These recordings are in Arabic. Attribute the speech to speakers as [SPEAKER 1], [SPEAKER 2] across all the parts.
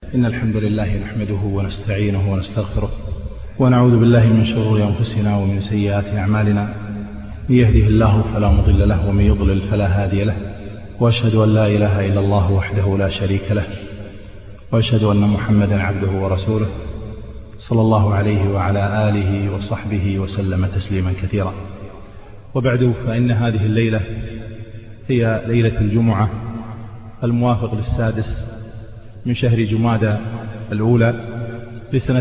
[SPEAKER 1] إن الحمد لله نحمده ونستعينه ونستغفره ونعوذ بالله من شرور أنفسنا ومن سيئات أعمالنا. من يهده الله فلا مضل له ومن يضلل فلا هادي له، وأشهد أن لا إله إلا الله وحده لا شريك له، وأشهد أن محمدا عبده ورسوله صلى الله عليه وعلى آله وصحبه وسلم تسليما كثيرا. وبعد، فإن هذه الليلة هي ليلة الجمعة الموافق للسادس من شهر جمادى الأولى لسنة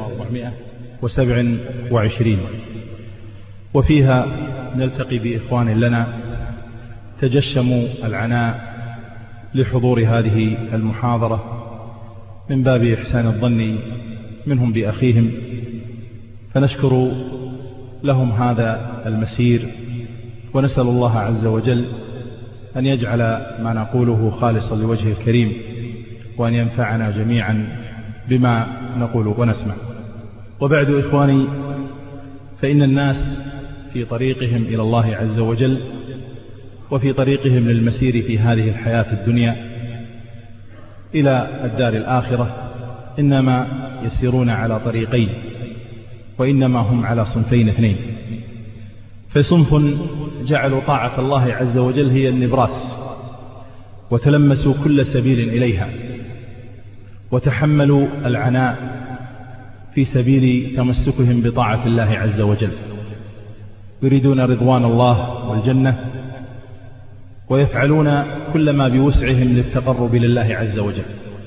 [SPEAKER 1] 1427، وفيها نلتقي بإخوان لنا تجشموا العناء لحضور هذه المحاضرة من باب إحسان الظن منهم بأخيهم، فنشكر لهم هذا المسير، ونسأل الله عز وجل أن يجعل ما نقوله خالصا لوجهه الكريم، وأن ينفعنا جميعا بما نقول ونسمع. وبعد إخواني، فإن الناس في طريقهم إلى الله عز وجل وفي طريقهم للمسير في هذه الحياة الدنيا إلى الدار الآخرة إنما يسيرون على طريقين، وإنما هم على صنفين اثنين. فصنف جعلوا طاعة الله عز وجل هي النبراس، وتلمسوا كل سبيل إليها، وتحملوا العناء في سبيل تمسكهم بطاعة الله عز وجل، يريدون رضوان الله والجنة، ويفعلون كل ما بوسعهم للتقرب لله عز وجل،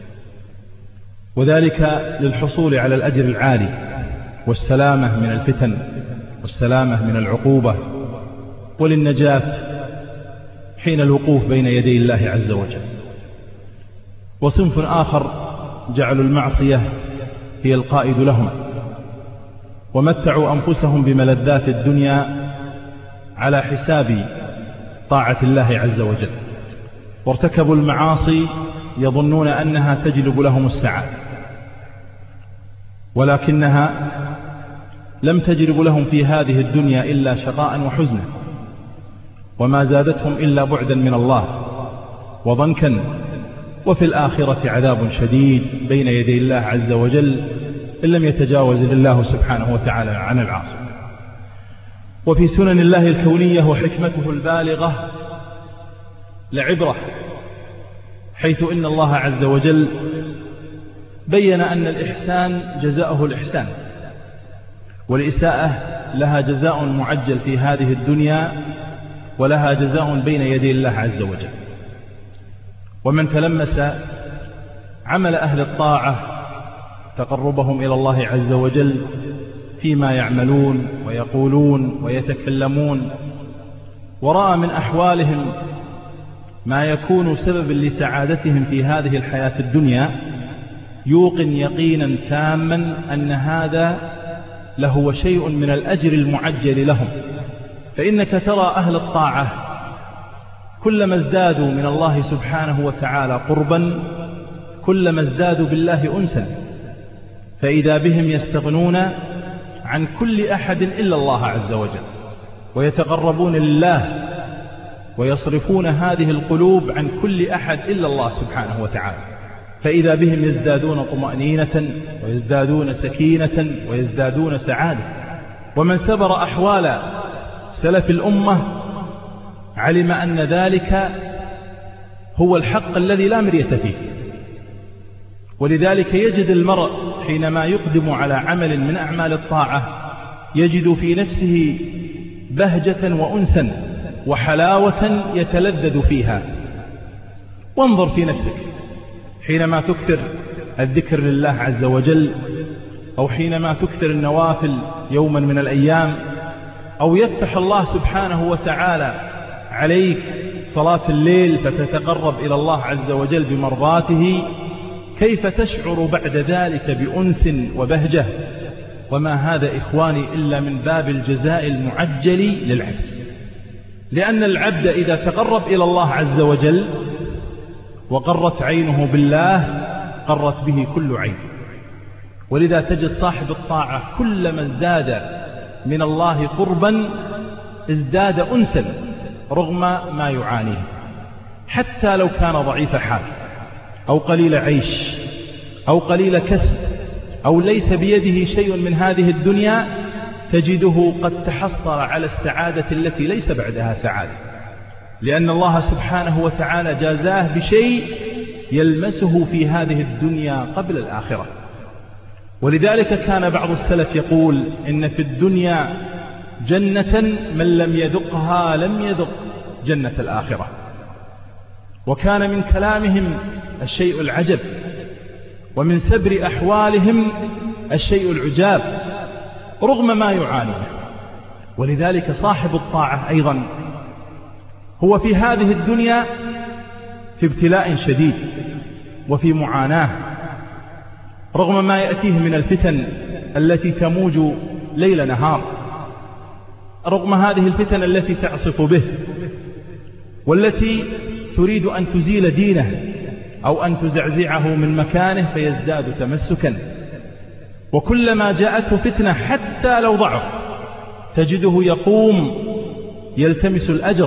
[SPEAKER 1] وذلك للحصول على الأجر العالي والسلامة من الفتن والسلامة من العقوبة، وللنجاة حين الوقوف بين يدي الله عز وجل. وصنف آخر جعلوا المعصية هي القائد لهم، ومتعوا أنفسهم بملذات الدنيا على حساب طاعة الله عز وجل، وارتكبوا المعاصي يظنون أنها تجلب لهم السعادة، ولكنها لم تجلب لهم في هذه الدنيا إلا شقاء وحزنا، وما زادتهم إلا بعدا من الله وضنكا، وفي الآخرة عذاب شديد بين يدي الله عز وجل إن لم يتجاوز الله سبحانه وتعالى عن العاصي. وفي سنن الله الكونية وحكمته البالغة لعبرة، حيث إن الله عز وجل بين أن الإحسان جزاؤه الإحسان، والإساءة لها جزاء معجل في هذه الدنيا، ولها جزاء بين يدي الله عز وجل. ومن تلمس عمل أهل الطاعة تقربهم إلى الله عز وجل فيما يعملون ويقولون ويتكلمون، ورأى من أحوالهم ما يكون سببا لسعادتهم في هذه الحياة الدنيا، يوقن يقينا تاما أن هذا لهو شيء من الأجر المعجل لهم. فإنك ترى أهل الطاعة كلما ازدادوا من الله سبحانه وتعالى قربا كلما ازدادوا بالله أنسا، فإذا بهم يستغنون عن كل أحد إلا الله عز وجل، ويتقربون لله، ويصرفون هذه القلوب عن كل أحد إلا الله سبحانه وتعالى، فإذا بهم يزدادون طمأنينة ويزدادون سكينة ويزدادون سعادة. ومن سبر أحوال سلف الأمة علم أن ذلك هو الحق الذي لا مرية فيه. ولذلك يجد المرء حينما يقدم على عمل من أعمال الطاعة يجد في نفسه بهجة وأنسا وحلاوة يتلذذ فيها. وانظر في نفسك حينما تكثر الذكر لله عز وجل، أو حينما تكثر النوافل يوما من الأيام، أو يفتح الله سبحانه وتعالى عليك صلاة الليل فتتقرب إلى الله عز وجل بمرضاته، كيف تشعر بعد ذلك بأنس وبهجة؟ وما هذا إخواني إلا من باب الجزاء المعجل للعبد، لأن العبد إذا تقرب إلى الله عز وجل وقرت عينه بالله قرت به كل عين. ولذا تجد صاحب الطاعة كلما ازداد من الله قربا ازداد أنسا رغم ما يعانيه، حتى لو كان ضعيف حال أو قليل عيش أو قليل كسب أو ليس بيده شيء من هذه الدنيا تجده قد تحصل على السعادة التي ليس بعدها سعادة، لأن الله سبحانه وتعالى جازاه بشيء يلمسه في هذه الدنيا قبل الآخرة. ولذلك كان بعض السلف يقول إن في الدنيا جنة من لم يذقها لم يذق جنة الآخرة. وكان من كلامهم الشيء العجب، ومن سبر أحوالهم الشيء العجاب رغم ما يعانيه. ولذلك صاحب الطاعة أيضا هو في هذه الدنيا في ابتلاء شديد وفي معاناة رغم ما يأتيه من الفتن التي تموج ليل نهار، رغم هذه الفتن التي تعصف به والتي تريد أن تزيل دينه أو أن تزعزعه من مكانه فيزداد تمسكا. وكلما جاءته فتنة حتى لو ضعف تجده يقوم يلتمس الأجر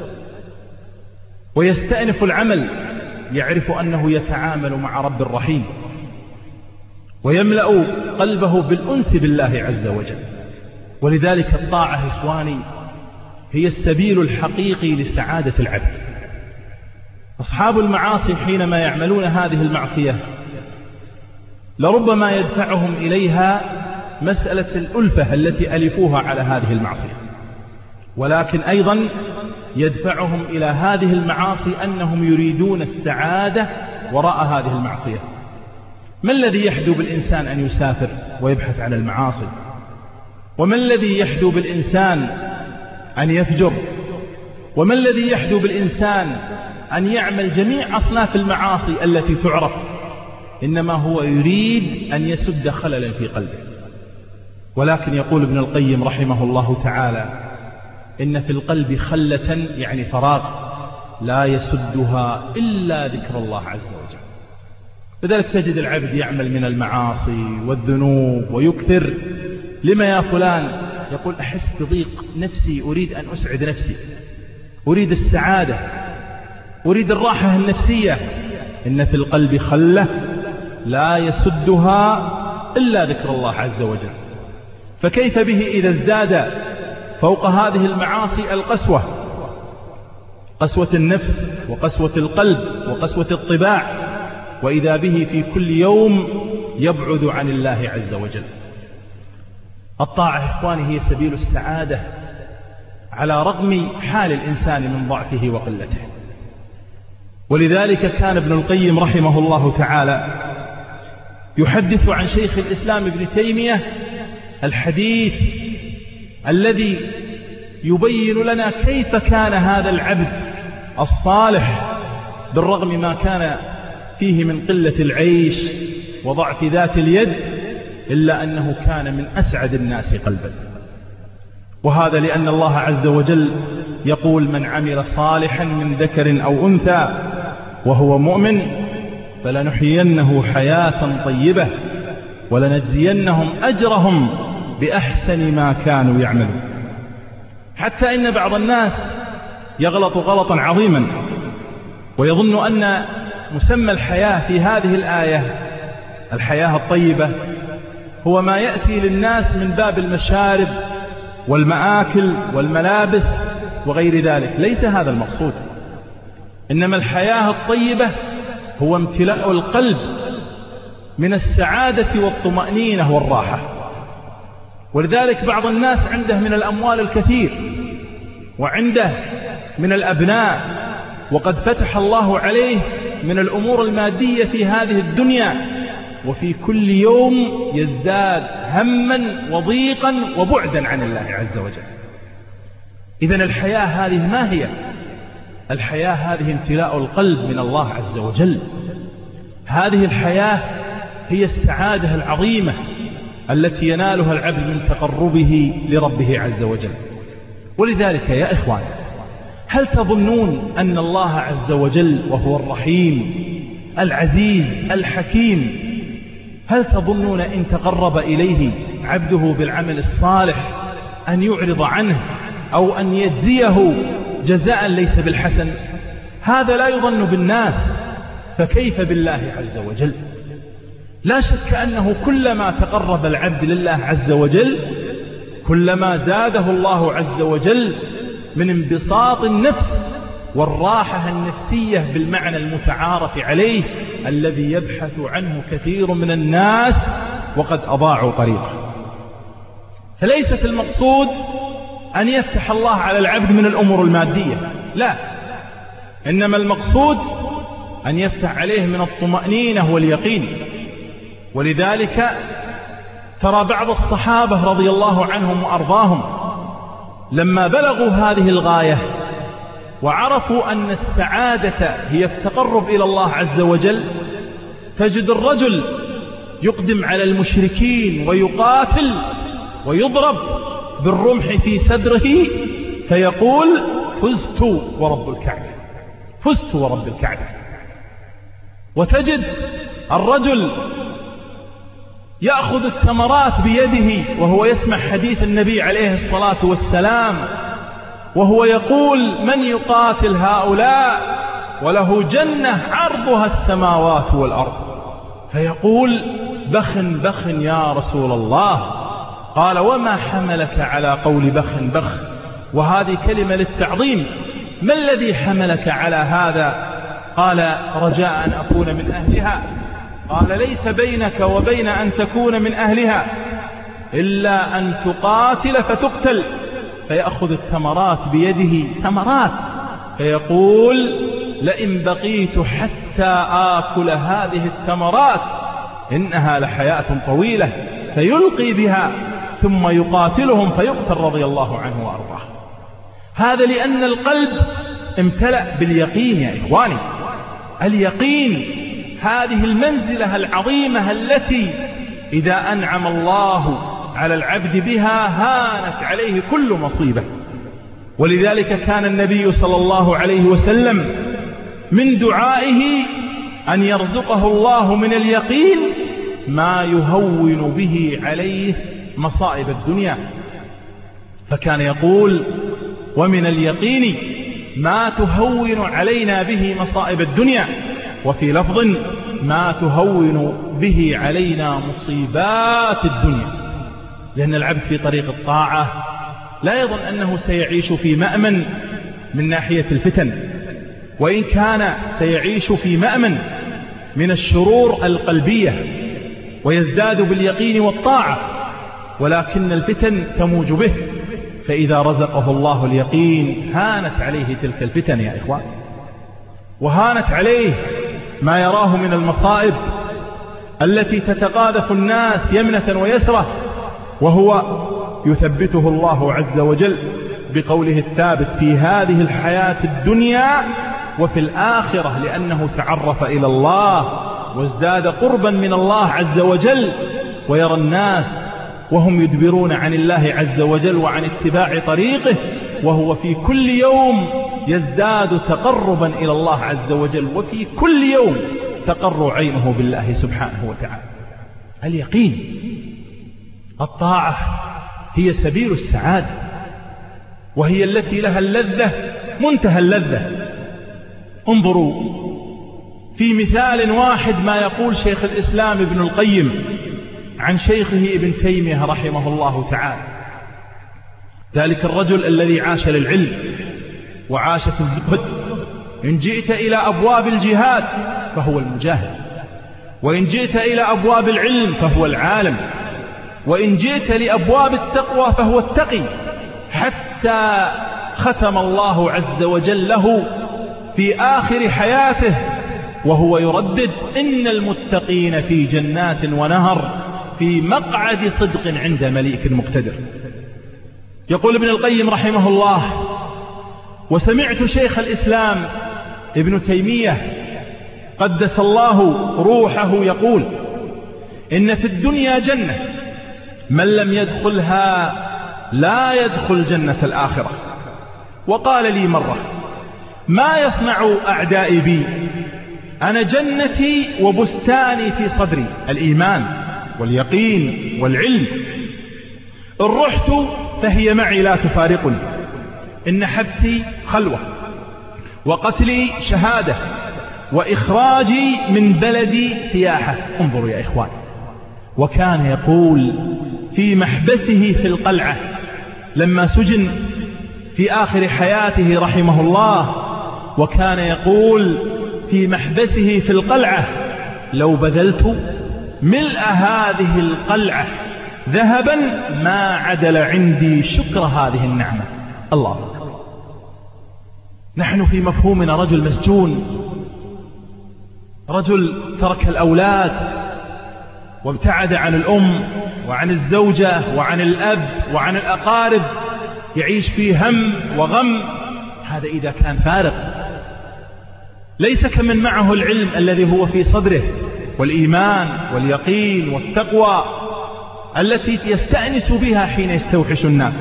[SPEAKER 1] ويستأنف العمل، يعرف أنه يتعامل مع رب رحيم ويملأ قلبه بالأنس بالله عز وجل. ولذلك الطاعة إخواني هي السبيل الحقيقي لسعادة العبد. أصحاب المعاصي حينما يعملون هذه المعصية لربما يدفعهم إليها مسألة الألفة التي ألفوها على هذه المعصية، ولكن أيضا يدفعهم إلى هذه المعاصي أنهم يريدون السعادة وراء هذه المعصية. ما الذي يحدو بالإنسان أن يسافر ويبحث عن المعاصي؟ وما الذي يحدو بالإنسان أن يفجر؟ وما الذي يحدو بالإنسان أن يعمل جميع أصناف المعاصي التي تعرف؟ إنما هو يريد أن يسد خللا في قلبه. ولكن يقول ابن القيم رحمه الله تعالى إن في القلب خلة يعني فراغ لا يسدها إلا ذكر الله عز وجل. لذلك تجد العبد يعمل من المعاصي والذنوب ويكثر. لما يا فلان؟ يقول أحس بضيق نفسي، أريد أن أسعد نفسي، أريد السعادة، أريد الراحة النفسية. إن في القلب خلة لا يسدها إلا ذكر الله عز وجل. فكيف به إذا ازداد فوق هذه المعاصي القسوة، قسوة النفس وقسوة القلب وقسوة الطباع، وإذا به في كل يوم يبعد عن الله عز وجل. الطاعة إخواني هي سبيل السعادة على رغم حال الإنسان من ضعفه وقلته. ولذلك كان ابن القيم رحمه الله تعالى يحدث عن شيخ الإسلام ابن تيمية الحديث الذي يبين لنا كيف كان هذا العبد الصالح بالرغم ما كان فيه من قلة العيش وضعف ذات اليد، إلا أنه كان من أسعد الناس قلبا. وهذا لأن الله عز وجل يقول من عمل صالحا من ذكر أو أنثى وهو مؤمن فلنحيينه حياة طيبة ولنجزينهم أجرهم بأحسن ما كانوا يعملون. حتى إن بعض الناس يغلط غلطا عظيما ويظن أن مسمى الحياة في هذه الآية الحياة الطيبة هو ما يأتي للناس من باب المشارب والمآكل والملابس وغير ذلك. ليس هذا المقصود، إنما الحياة الطيبة هو امتلاء القلب من السعادة والطمأنينة والراحة. ولذلك بعض الناس عنده من الأموال الكثير وعنده من الأبناء وقد فتح الله عليه من الأمور المادية في هذه الدنيا، وفي كل يوم يزداد هما وضيقا وبعدا عن الله عز وجل. إذن الحياة هذه ما هي؟ الحياة هذه امتلاء القلب من الله عز وجل. هذه الحياة هي السعادة العظيمة التي ينالها العبد من تقربه لربه عز وجل. ولذلك يا إخوان، هل تظنون أن الله عز وجل وهو الرحيم العزيز الحكيم، هل تظنون إن تقرب إليه عبده بالعمل الصالح أن يعرض عنه أو أن يجزيه جزاء ليس بالحسن؟ هذا لا يظن بالناس، فكيف بالله عز وجل؟ لا شك أنه كلما تقرب العبد لله عز وجل كلما زاده الله عز وجل من انبساط النفس والراحة النفسية بالمعنى المتعارف عليه الذي يبحث عنه كثير من الناس وقد أضاعوا طريقه. فليست المقصود أن يفتح الله على العبد من الأمور المادية، لا، إنما المقصود أن يفتح عليه من الطمأنينة واليقين. ولذلك ترى بعض الصحابة رضي الله عنهم وأرضاهم لما بلغوا هذه الغاية وعرفوا أن السعادة هي التقرب إلى الله عز وجل، تجد الرجل يقدم على المشركين ويقاتل ويضرب بالرمح في صدره فيقول فزت ورب الكعبة، فزت ورب الكعبة. وتجد الرجل يأخذ الثمرات بيده وهو يسمع حديث النبي عليه الصلاة والسلام وهو يقول من يقاتل هؤلاء وله جنة عرضها السماوات والأرض، فيقول بخ بخ يا رسول الله. قال وما حملك على قول بخ بخ؟ وهذه كلمة للتعظيم، ما الذي حملك على هذا؟ قال رجاء أن أكون من أهلها. قال ليس بينك وبين أن تكون من أهلها إلا أن تقاتل فتقتل. فيأخذ الثمرات بيده، ثمرات، فيقول لئن بقيت حتى آكل هذه الثمرات إنها لحياة طويلة، فيلقي بها ثم يقاتلهم فيقتل رضي الله عنه وأرضاه. هذا لأن القلب امتلأ باليقين يا إخواني. اليقين هذه المنزلة العظيمة التي إذا أنعم الله على العبد بها هانت عليه كل مصيبة. ولذلك كان النبي صلى الله عليه وسلم من دعائه أن يرزقه الله من اليقين ما يهون به عليه مصائب الدنيا، فكان يقول ومن اليقين ما تهون علينا به مصائب الدنيا، وفي لفظ ما تهون به علينا مصيبات الدنيا. لأن العبد في طريق الطاعة لا يظن أنه سيعيش في مأمن من ناحية الفتن، وإن كان سيعيش في مأمن من الشرور القلبية ويزداد باليقين والطاعة، ولكن الفتن تموج به، فإذا رزقه الله اليقين هانت عليه تلك الفتن يا إخوان، وهانت عليه ما يراه من المصائب التي تتقاذف الناس يمنة ويسرة، وهو يثبته الله عز وجل بقوله الثابت في هذه الحياة الدنيا وفي الآخرة، لأنه تعرف إلى الله وازداد قربا من الله عز وجل. ويرى الناس وهم يدبرون عن الله عز وجل وعن اتباع طريقه، وهو في كل يوم يزداد تقربا إلى الله عز وجل، وفي كل يوم تقر عينه بالله سبحانه وتعالى. اليقين، الطاعة هي سبيل السعادة، وهي التي لها اللذة منتهى اللذة. انظروا في مثال واحد ما يقول شيخ الإسلام ابن القيم عن شيخه ابن تيمية رحمه الله تعالى، ذلك الرجل الذي عاش للعلم وعاش في الزهد. إن جئت إلى أبواب الجهاد فهو المجاهد، وإن جئت إلى أبواب العلم فهو العالم، وإن جئت لأبواب التقوى فهو التقي، حتى ختم الله عز وجل له في آخر حياته وهو يردد إن المتقين في جنات ونهر في مقعد صدق عند مليك مقتدر. يقول ابن القيم رحمه الله: وسمعت شيخ الإسلام ابن تيمية قدس الله روحه يقول: إن في الدنيا جنة من لم يدخلها لا يدخل جنة الآخرة. وقال لي مرة: ما يصنع أعدائي بي؟ أنا جنتي وبستاني في صدري، الإيمان واليقين والعلم. إن رحت فهي معي لا تفارقني، إن حبسي خلوة وقتلي شهادة وإخراجي من بلدي سياحة. انظروا يا إخوان، وكان يقول في محبسه في القلعة لما سجن في آخر حياته رحمه الله، وكان يقول في محبسه في القلعة: لو بذلت ملء هذه القلعة ذهبا ما عدل عندي شكر هذه النعمة. الله أكبر. نحن في مفهومنا رجل مسجون، رجل ترك الأولاد وابتعد عن الأم وعن الزوجة وعن الأب وعن الأقارب، يعيش في هم وغم. هذا إذا كان فارغ، ليس كمن معه العلم الذي هو في صدره والإيمان واليقين والتقوى التي يستأنس بها حين يستوحش الناس.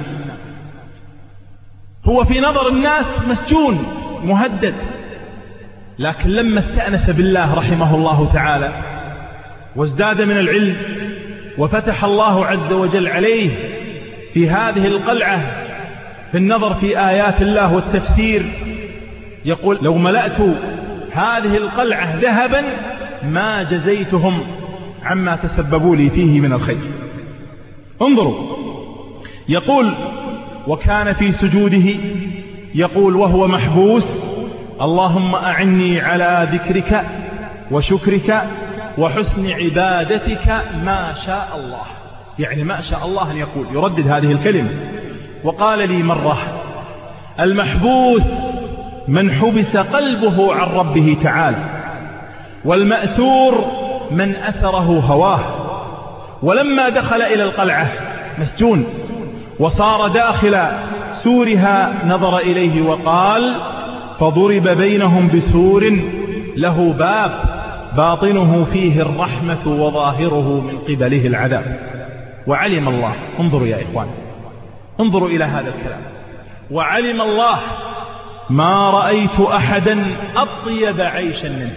[SPEAKER 1] هو في نظر الناس مسجون مهدد، لكن لما استأنس بالله رحمه الله تعالى وازداد من العلم وفتح الله عز وجل عليه في هذه القلعة في النظر في آيات الله والتفسير، يقول: لو ملأت هذه القلعة ذهبا ما جزيتهم عما تسببوا لي فيه من الخير. انظروا، يقول: وكان في سجوده يقول وهو محبوس: اللهم أعني على ذكرك وشكرك وحسن عبادتك ما شاء الله. يعني ما شاء الله أن يقول، يردد هذه الكلمة. وقال لي مرة: المحبوس من حبس قلبه عن ربه تعالى، والمأسور من أسره هواه. ولما دخل إلى القلعة مسجون وصار داخل سورها نظر إليه وقال: فضرب بينهم بسور له باب باطنه فيه الرحمة وظاهره من قبله العذاب. وعلم الله، انظروا يا إخوان، انظروا إلى هذا الكلام: وعلم الله ما رأيت أحدا أطيب عيشا منه.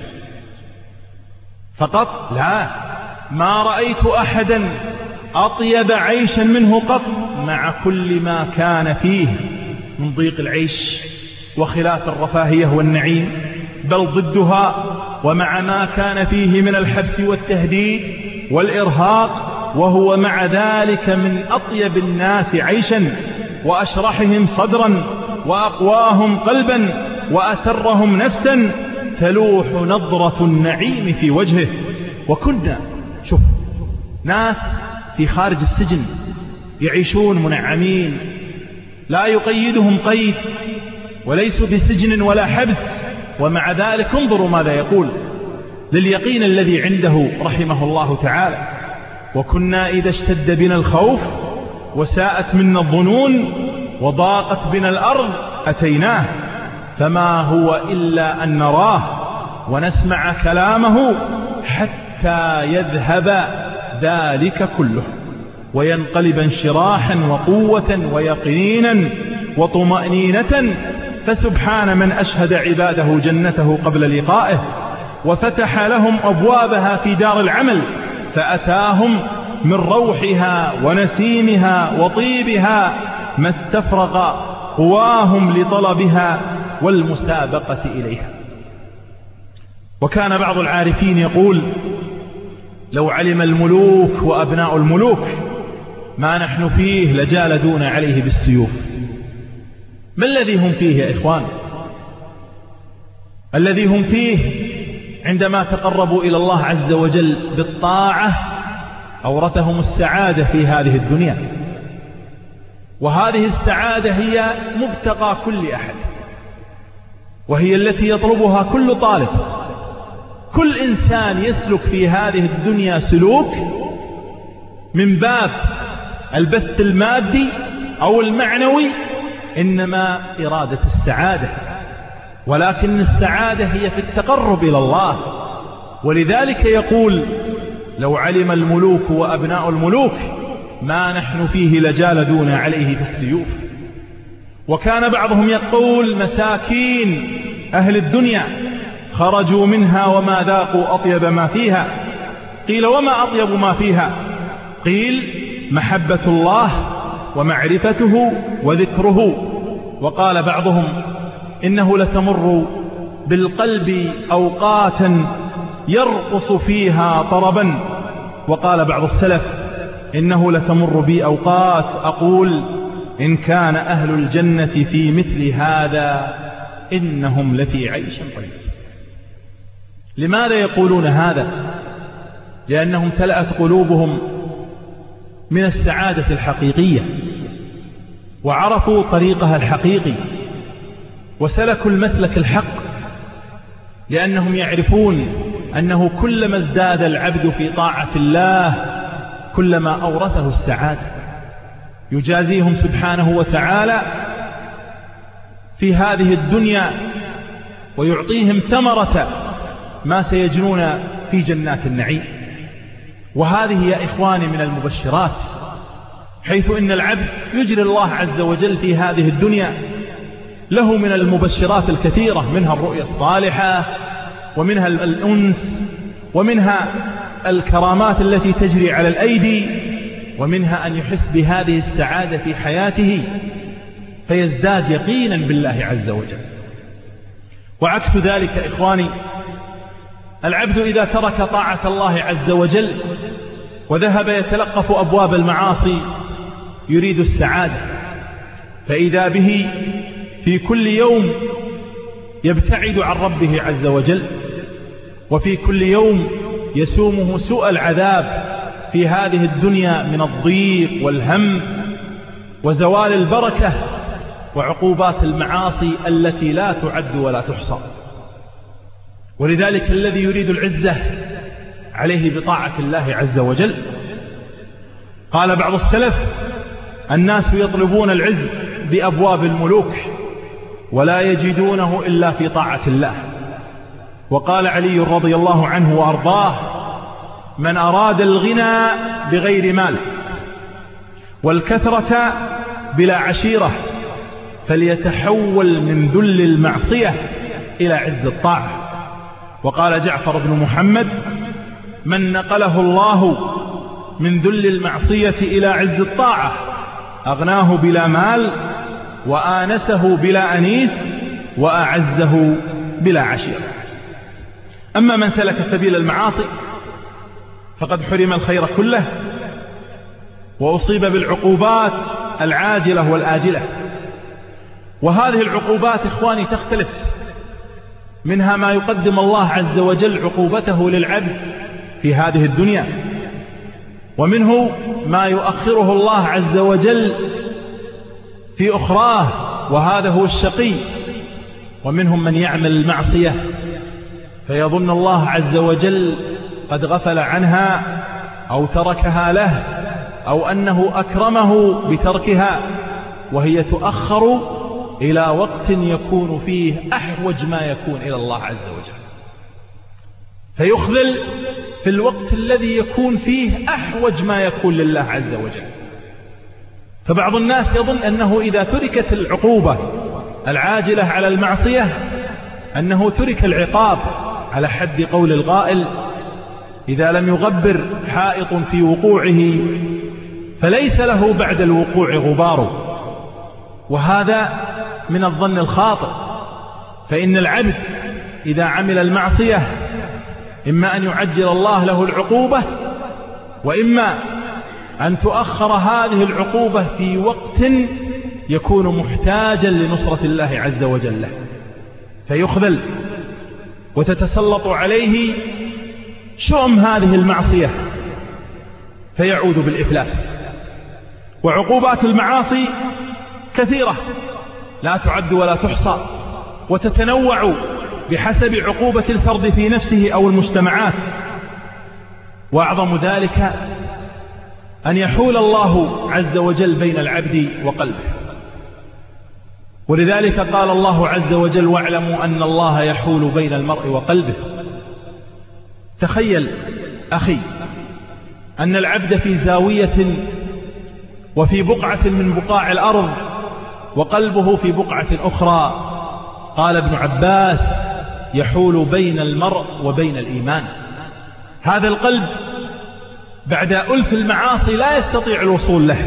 [SPEAKER 1] فقط لا، ما رأيت أحدا أطيب عيشا منه قط، مع كل ما كان فيه من ضيق العيش وخلاف الرفاهية والنعيم، بل ضدها، ومع ما كان فيه من الحبس والتهديد والإرهاق، وهو مع ذلك من أطيب الناس عيشا وأشرحهم صدرا وأقواهم قلبا وأسرهم نفسا، تلوح نظرة النعيم في وجهه. وكنا شوف ناس في خارج السجن يعيشون منعمين، لا يقيدهم قيد، وليسوا بسجن ولا حبس، ومع ذلك انظروا ماذا يقول لليقين الذي عنده رحمه الله تعالى: وكنا إذا اشتد بنا الخوف وساءت منا الظنون وضاقت بنا الأرض أتيناه، فما هو إلا أن نراه ونسمع كلامه حتى يذهب ذلك كله وينقلب انشراحا وقوة ويقينا وطمأنينة. فسبحان من أشهد عباده جنته قبل لقائه وفتح لهم أبوابها في دار العمل، فأتاهم من روحها ونسيمها وطيبها ما استفرغ قواهم لطلبها والمسابقة إليها. وكان بعض العارفين يقول: لو علم الملوك وأبناء الملوك ما نحن فيه لجالدون عليه بالسيوف. ما الذي هم فيه يا إخوان؟ الذي هم فيه عندما تقربوا إلى الله عز وجل بالطاعة أورثهم السعادة في هذه الدنيا، وهذه السعادة هي مبتغى كل أحد، وهي التي يطلبها كل طالب. كل إنسان يسلك في هذه الدنيا سلوك من باب البث المادي أو المعنوي، إنما إرادة السعادة، ولكن السعادة هي في التقرب إلى الله. ولذلك يقول: لو علم الملوك وأبناء الملوك ما نحن فيه لجالدون عليه بالسيوف. وكان بعضهم يقول: مساكين أهل الدنيا خرجوا منها وما ذاقوا أطيب ما فيها. قيل: وما أطيب ما فيها؟ قيل: محبة الله ومعرفته وذكره. وقال بعضهم: إنه لتمر بالقلب أوقاتا يرقص فيها طربا. وقال بعض السلف: إنه لتمر بي أوقات أقول إن كان أهل الجنة في مثل هذا إنهم لفي عيش طيب. لماذا يقولون هذا؟ لأنهم تلأت قلوبهم من السعادة الحقيقية، وعرفوا طريقها الحقيقي، وسلكوا المسلك الحق، لأنهم يعرفون أنه كلما ازداد العبد في طاعة الله كلما أورثه السعادة. يجازيهم سبحانه وتعالى في هذه الدنيا ويعطيهم ثمرة ما سيجنون في جنات النعيم. وهذه يا إخواني من المبشرات، حيث إن العبد يجري الله عز وجل في هذه الدنيا له من المبشرات الكثيرة، منها الرؤيا الصالحة، ومنها الأنس، ومنها الكرامات التي تجري على الأيدي، ومنها أن يحس بهذه السعادة في حياته فيزداد يقينا بالله عز وجل. وعكس ذلك إخواني، العبد إذا ترك طاعة الله عز وجل وذهب يتلقف أبواب المعاصي يريد السعادة، فإذا به في كل يوم يبتعد عن ربه عز وجل، وفي كل يوم يسومه سوء العذاب في هذه الدنيا من الضيق والهم وزوال البركة وعقوبات المعاصي التي لا تعد ولا تحصى. ولذلك الذي يريد العزة عليه بطاعة الله عز وجل. قال بعض السلف: الناس يطلبون العز بأبواب الملوك ولا يجدونه إلا في طاعة الله. وقال علي رضي الله عنه وأرضاه: من أراد الغنى بغير مال والكثرة بلا عشيرة فليتحول من ذل المعصية إلى عز الطاعة. وقال جعفر بن محمد: من نقله الله من ذل المعصية إلى عز الطاعة أغناه بلا مال وآنسه بلا أنيس وأعزه بلا عشيرة. أما من سلك سبيل المعاصي فقد حرم الخير كله وأصيب بالعقوبات العاجلة والآجلة. وهذه العقوبات إخواني تختلف، منها ما يقدم الله عز وجل عقوبته للعبد في هذه الدنيا، ومنه ما يؤخره الله عز وجل في أخراه وهذا هو الشقي. ومنهم من يعمل المعصية فيظن الله عز وجل قد غفل عنها أو تركها له أو أنه أكرمه بتركها، وهي تؤخر إلى وقت يكون فيه أحوج ما يكون إلى الله عز وجل، فيخذل في الوقت الذي يكون فيه أحوج ما يكون لله عز وجل. فبعض الناس يظن أنه إذا تركت العقوبة العاجلة على المعصية أنه ترك العقاب، على حد قول القائل: إذا لم يغبر حائط في وقوعه فليس له بعد الوقوع غبار. وهذا من الظن الخاطئ، فإن العبد إذا عمل المعصية إما أن يعجل الله له العقوبة، وإما أن تؤخر هذه العقوبة في وقت يكون محتاجا لنصرة الله عز وجل له، فيخذل وتتسلط عليه شؤم هذه المعصية فيعود بالإفلاس. وعقوبات المعاصي كثيرة لا تعد ولا تحصى، وتتنوع بحسب عقوبة الفرد في نفسه أو المجتمعات. وأعظم ذلك أن يحول الله عز وجل بين العبد وقلبه. ولذلك قال الله عز وجل: واعلموا أن الله يحول بين المرء وقلبه. تخيل أخي أن العبد في زاوية وفي بقعة من بقاع الأرض وقلبه في بقعة أخرى. قال ابن عباس: يحول بين المرء وبين الإيمان. هذا القلب بعد ألف المعاصي لا يستطيع الوصول له،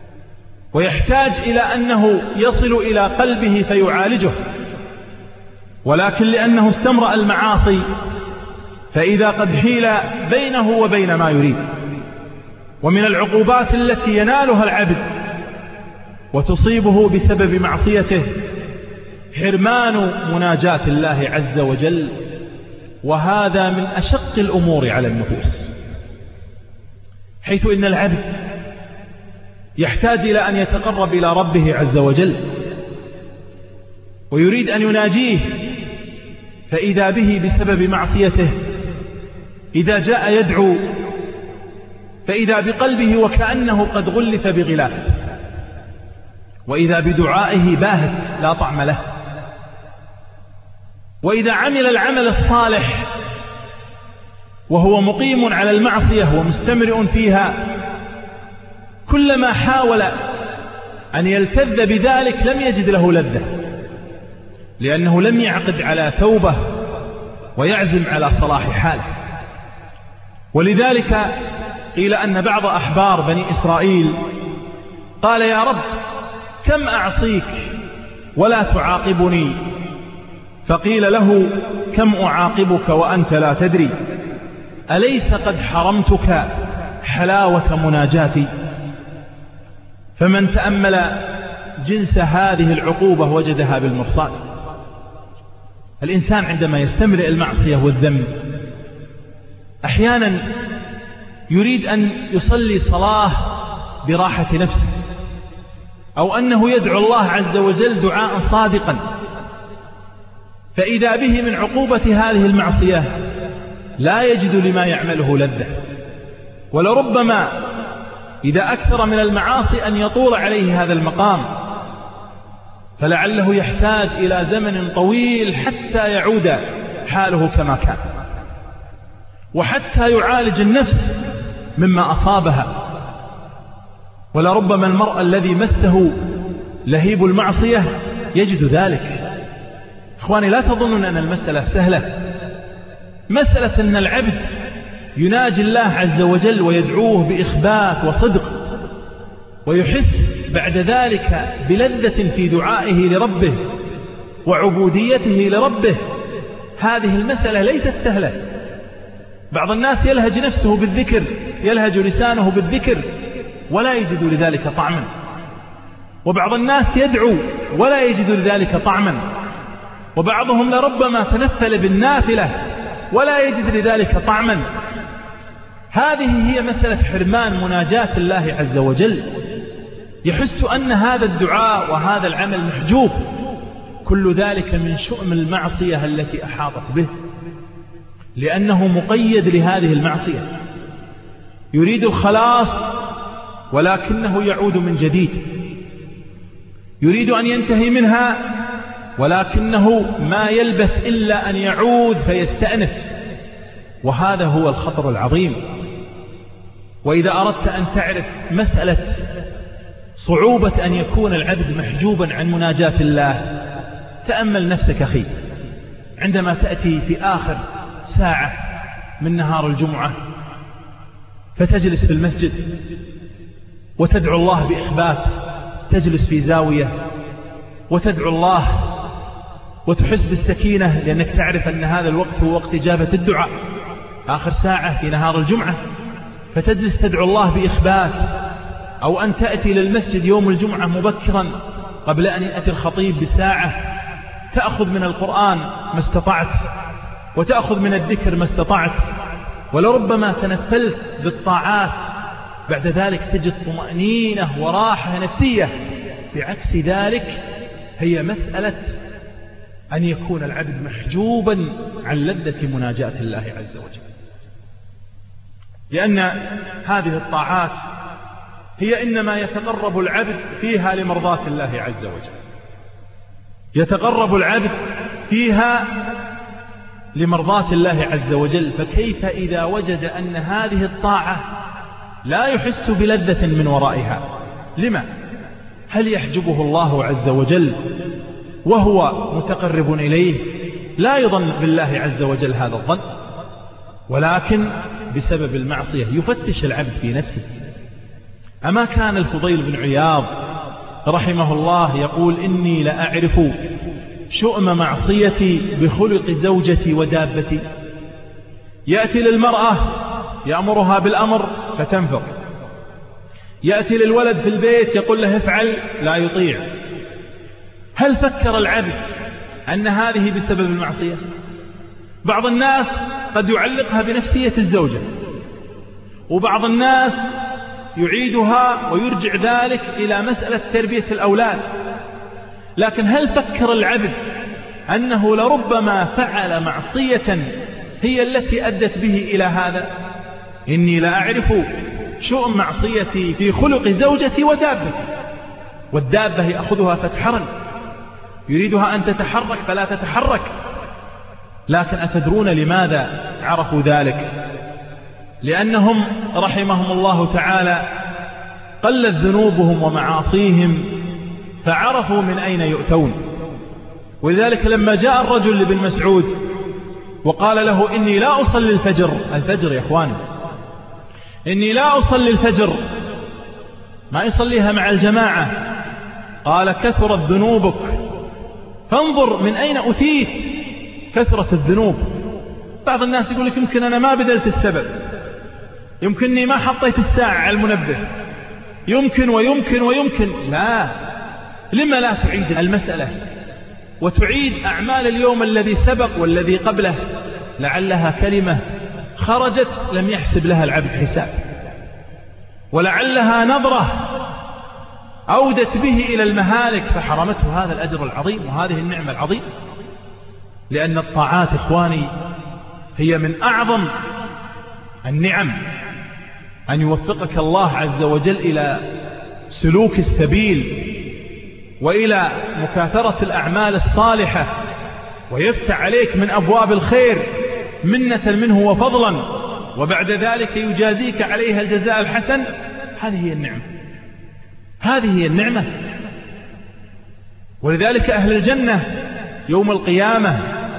[SPEAKER 1] ويحتاج إلى أنه يصل إلى قلبه فيعالجه. ولكن لأنه استمرأ المعاصي فإذا قد حيل بينه وبين ما يريد. ومن العقوبات التي ينالها العبد وتصيبه بسبب معصيته حرمان مناجاة الله عز وجل، وهذا من أشق الأمور على النفوس، حيث إن العبد يحتاج إلى أن يتقرب إلى ربه عز وجل ويريد أن يناجيه، فإذا به بسبب معصيته إذا جاء يدعو فإذا بقلبه وكأنه قد غلف بغلاف، وإذا بدعائه باهت لا طعم له. وإذا عمل العمل الصالح وهو مقيم على المعصية ومستمرئ فيها، كلما حاول أن يلتذ بذلك لم يجد له لذة، لأنه لم يعقد على توبة ويعزم على صلاح حاله. ولذلك قيل أن بعض أحبار بني إسرائيل قال: يا رب كم أعصيك ولا تعاقبني؟ فقيل له: كم أعاقبك وأنت لا تدري؟ أليس قد حرمتك حلاوة مناجاتي؟ فمن تأمل جنس هذه العقوبة وجدها بالمرصاد. الإنسان عندما يستمرئ المعصية والذنب أحيانا يريد أن يصلي صلاة براحة نفس، أو أنه يدعو الله عز وجل دعاء صادقا، فإذا به من عقوبة هذه المعصية لا يجد لما يعمله لذة، ولربما إذا أكثر من المعاصي أن يطول عليه هذا المقام، فلعله يحتاج إلى زمن طويل حتى يعود حاله كما كان، وحتى يعالج النفس مما أصابها. ولربما المرء الذي مسه لهيب المعصية يجد ذلك. إخواني، لا تظنون أن المسألة سهلة. مسألة أن العبد يناجي الله عز وجل ويدعوه بإخبات وصدق، ويحس بعد ذلك بلذة في دعائه لربه وعبوديته لربه، هذه المسألة ليست سهلة. بعض الناس يلهج نفسه بالذكر، يلهج لسانه بالذكر ولا يجد لذلك طعما، وبعض الناس يدعو ولا يجد لذلك طعما، وبعضهم لربما تنفل بالنافلة ولا يجد لذلك طعما. هذه هي مسألة حرمان مناجاة الله عز وجل. يحس أن هذا الدعاء وهذا العمل محجوب، كل ذلك من شؤم المعصية التي أحاطت به، لأنه مقيد لهذه المعصية، يريد الخلاص ولكنه يعود من جديد، يريد أن ينتهي منها ولكنه ما يلبث إلا أن يعود فيستأنف، وهذا هو الخطر العظيم. وإذا أردت أن تعرف مسألة صعوبة أن يكون العبد محجوبا عن مناجاة الله، تأمل نفسك أخي عندما تأتي في آخر ساعة من نهار الجمعة فتجلس في المسجد وتدعو الله بإخبات، تجلس في زاوية وتدعو الله وتحس بالسكينة، لأنك تعرف أن هذا الوقت هو وقت إجابة الدعاء، آخر ساعة في نهار الجمعة، فتجلس تدعو الله بإخبات. أو أن تأتي للمسجد يوم الجمعة مبكرا قبل أن يأتي الخطيب بساعة، تأخذ من القرآن ما استطعت وتأخذ من الذكر ما استطعت، ولربما تنفلت بالطاعات، بعد ذلك تجد طمأنينة وراحة نفسية. بعكس ذلك هي مسألة أن يكون العبد محجوبا عن لذة مناجاة الله عز وجل، لأن هذه الطاعات هي إنما يتقرب العبد فيها لمرضاة الله عز وجل، يتقرب العبد فيها لمرضاة الله عز وجل. فكيف إذا وجد أن هذه الطاعة لا يحس بلذة من ورائها؟ لما؟ هل يحجبه الله عز وجل وهو متقرب إليه؟ لا يظن بالله عز وجل هذا الظن، ولكن بسبب المعصية يفتش العبد في نفسه. أما كان الفضيل بن عياض رحمه الله يقول: إني لأعرف شؤم معصيتي بخلق زوجتي ودابتي. يأتي للمرأة يأمرها بالأمر فتنفر، يأتي للولد في البيت يقول له افعل لا يطيع. هل فكر العبد أن هذه بسبب المعصية؟ بعض الناس قد يعلقها بنفسية الزوجة، وبعض الناس يعيدها ويرجع ذلك إلى مسألة تربية الأولاد. لكن هل فكر العبد أنه لربما فعل معصية هي التي أدت به إلى هذا؟ إني لا أعرف شؤم معصيتي في خلق زوجتي ودابتي. والدابة يأخذها فتحرا، يريدها أن تتحرك فلا تتحرك. لكن أتدرون لماذا عرفوا ذلك؟ لأنهم رحمهم الله تعالى قلت ذنوبهم ومعاصيهم فعرفوا من أين يؤتون. ولذلك لما جاء الرجل لابن مسعود وقال له إني لا أصلي الفجر يا إخواني، إني لا أصلي الفجر، ما يصليها مع الجماعة، قال كثرت ذنوبك فانظر من أين أتيت كثرة الذنوب. بعض الناس يقول لك يمكن أنا ما بدلت السبب، يمكنني ما حطيت الساعة على المنبه، يمكن ويمكن ويمكن. لا، لما لا تعيد المسألة وتعيد أعمال اليوم الذي سبق والذي قبله؟ لعلها كلمة خرجت لم يحسب لها العبد حساب، ولعلها نظرة أودت به إلى المهالك فحرمته هذا الأجر العظيم وهذه النعمة العظيمة. لأن الطاعات إخواني هي من أعظم النعم، أن يوفقك الله عز وجل إلى سلوك السبيل وإلى مكاثرة الأعمال الصالحة، ويفتح عليك من أبواب الخير منة منه وفضلا، وبعد ذلك يجازيك عليها الجزاء الحسن. هذه هي النعمة، هذه هي النعمة. ولذلك أهل الجنة يوم القيامة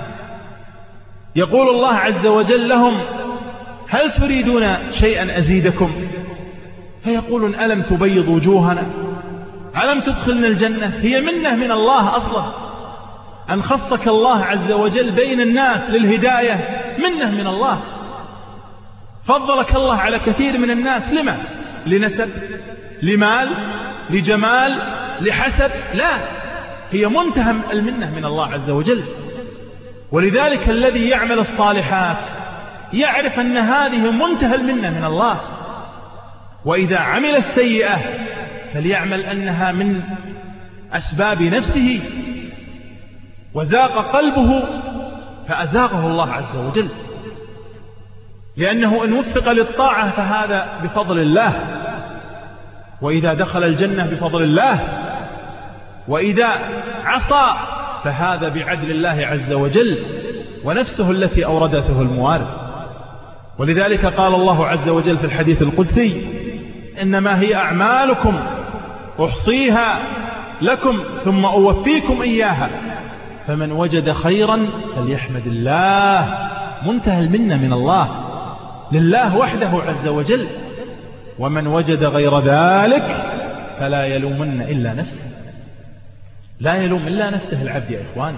[SPEAKER 1] يقول الله عز وجل لهم هل تريدون شيئا أزيدكم؟ فيقولون ألم تبيض وجوهنا، ألم تدخلنا الجنة. هي منة من الله أصلا أن خصك الله عز وجل بين الناس للهداية، منة من الله. فضلك الله على كثير من الناس، لما؟ لنسب، لمال، لجمال، لحسب؟ لا، هي منتهى المنة من الله عز وجل. ولذلك الذي يعمل الصالحات يعرف أن هذه منتهى المنة من الله، وإذا عمل السيئة فليعمل أنها من أسباب نفسه، وزاق قلبه فأزاقه الله عز وجل. لأنه إن وفق للطاعة فهذا بفضل الله، وإذا دخل الجنة بفضل الله، وإذا عصى فهذا بعدل الله عز وجل ونفسه التي أوردته الموارد. ولذلك قال الله عز وجل في الحديث القدسي إنما هي أعمالكم أحصيها لكم ثم أوفيكم إياها فمن وجد خيرا فليحمد الله. منتهى المنة من الله لله وحده عز وجل. ومن وجد غير ذلك فلا يلومن إلا نفسه. لا يلوم إلا نفسه العبد يا إخواني.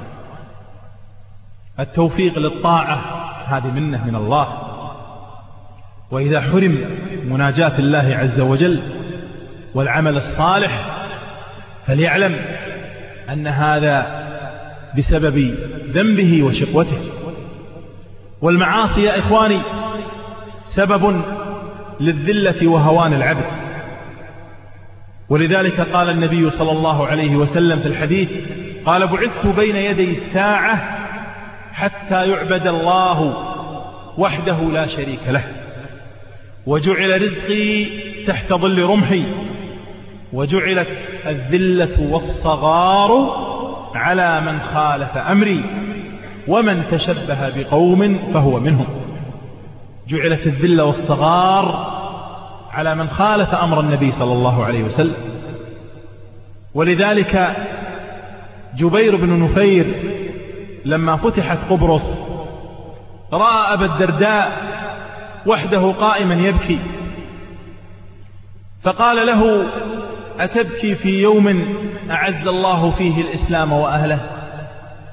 [SPEAKER 1] التوفيق للطاعة هذه منة من الله. وإذا حرم مناجاة الله عز وجل والعمل الصالح فليعلم أن هذا بسبب ذنبه وشقوته. والمعاصي يا إخواني سبب للذلة وهوان العبد. ولذلك قال النبي صلى الله عليه وسلم في الحديث قال بعثت بين يدي الساعة حتى يعبد الله وحده لا شريك له، وجعل رزقي تحت ظل رمحي، وجعلت الذلة والصغار على من خالف أمري، ومن تشبه بقوم فهو منهم. جعلت الذلة والصغار على من خالف أمر النبي صلى الله عليه وسلم. ولذلك جبير بن نفير لما فتحت قبرص رأى أبا الدرداء وحده قائما يبكي، فقال له أتبكي في يوم أعز الله فيه الإسلام وأهله؟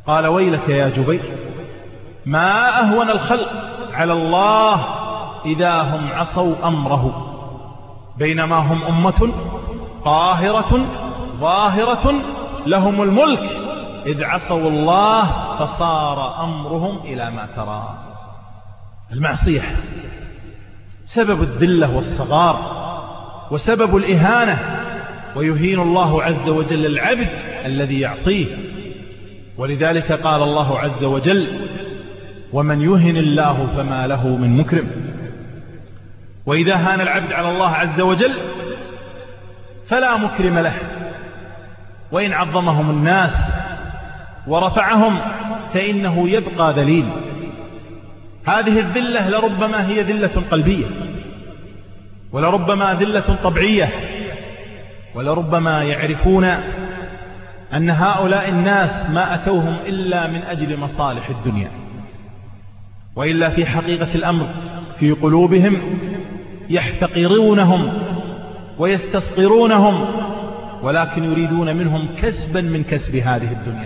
[SPEAKER 1] قال ويلك يا جبير، ما أهون الخلق على الله إذا هم عصوا أمره، بينما هم أمة قاهرة ظاهرة لهم الملك إذ عصوا الله فصار أمرهم إلى ما ترى. المعصية سبب الذلة والصغار وسبب الإهانة، ويهين الله عز وجل العبد الذي يعصيه. ولذلك قال الله عز وجل: ومن يهن الله فما له من مكرم. وإذا هان العبد على الله عز وجل فلا مكرم له، وإن عظمهم الناس ورفعهم فإنه يبقى ذليل. هذه الذلة لربما هي ذلة قلبية، ولربما ذلة طبيعية، ولربما يعرفون أن هؤلاء الناس ما أتوهم إلا من أجل مصالح الدنيا، وإلا في حقيقة الأمر في قلوبهم يحتقرونهم ويستصغرونهم، ولكن يريدون منهم كسبا من كسب هذه الدنيا.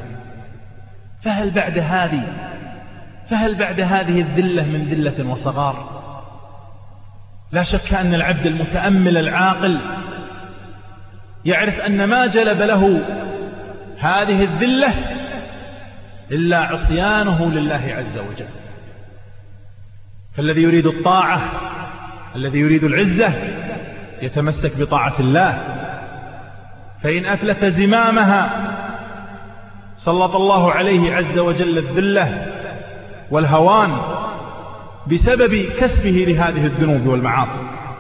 [SPEAKER 1] فهل بعد هذه الذلة من ذلة وصغار؟ لا شك أن العبد المتأمل العاقل يعرف أن ما جلب له هذه الذلة إلا عصيانه لله عز وجل. فالذي يريد الطاعة، الذي يريد العزة، يتمسك بطاعة الله، فإن أفلت زمامها سلط الله عليه عز وجل الذلة والهوان بسبب كسبه لهذه الذنوب والمعاصي.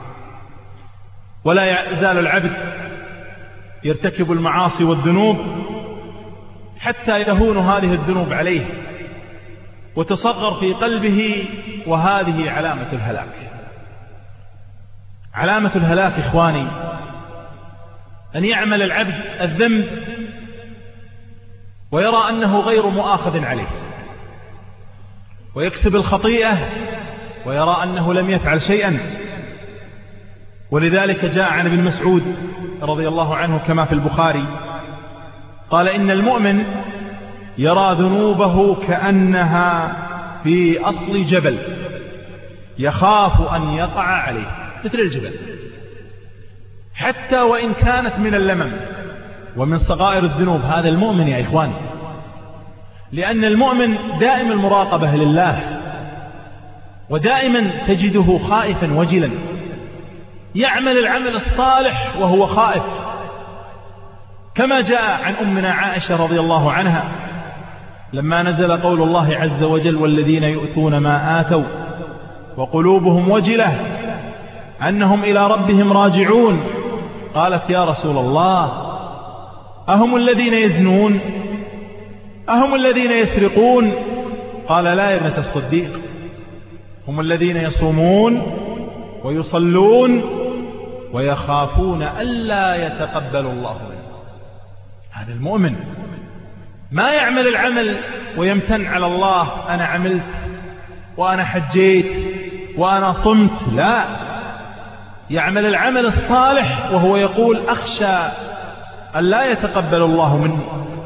[SPEAKER 1] ولا يزال العبد يرتكب المعاصي والذنوب حتى يهون هذه الذنوب عليه وتصغر في قلبه، وهذه علامة الهلاك. علامة الهلاك إخواني أن يعمل العبد الذنب ويرى أنه غير مؤاخذ عليه، ويكسب الخطيئة ويرى أنه لم يفعل شيئا. ولذلك جاء عن ابن مسعود رضي الله عنه كما في البخاري قال: إن المؤمن يرى ذنوبه كأنها في أصل جبل يخاف أن يقع عليه، مثل الجبل، حتى وإن كانت من اللمم ومن صغائر الذنوب. هذا المؤمن يا إخواني، لأن المؤمن دائم المراقبة لله، ودائما تجده خائفا وجلا، يعمل العمل الصالح وهو خائف، كما جاء عن أمنا عائشة رضي الله عنها لما نزل قول الله عز وجل: والذين يؤتون ما آتوا وقلوبهم وجلة أنهم إلى ربهم راجعون. قالت: يا رسول الله، أهم الذين يزنون؟ أهم الذين يسرقون؟ قال: لا يا ابنة الصديق، هم الذين يصومون ويصلون ويخافون ألا يتقبل الله منه. هذا المؤمن ما يعمل العمل ويمتن على الله: أنا عملت وأنا حجيت وأنا صمت. لا، يعمل العمل الصالح وهو يقول: أخشى أن لا يتقبل الله مني.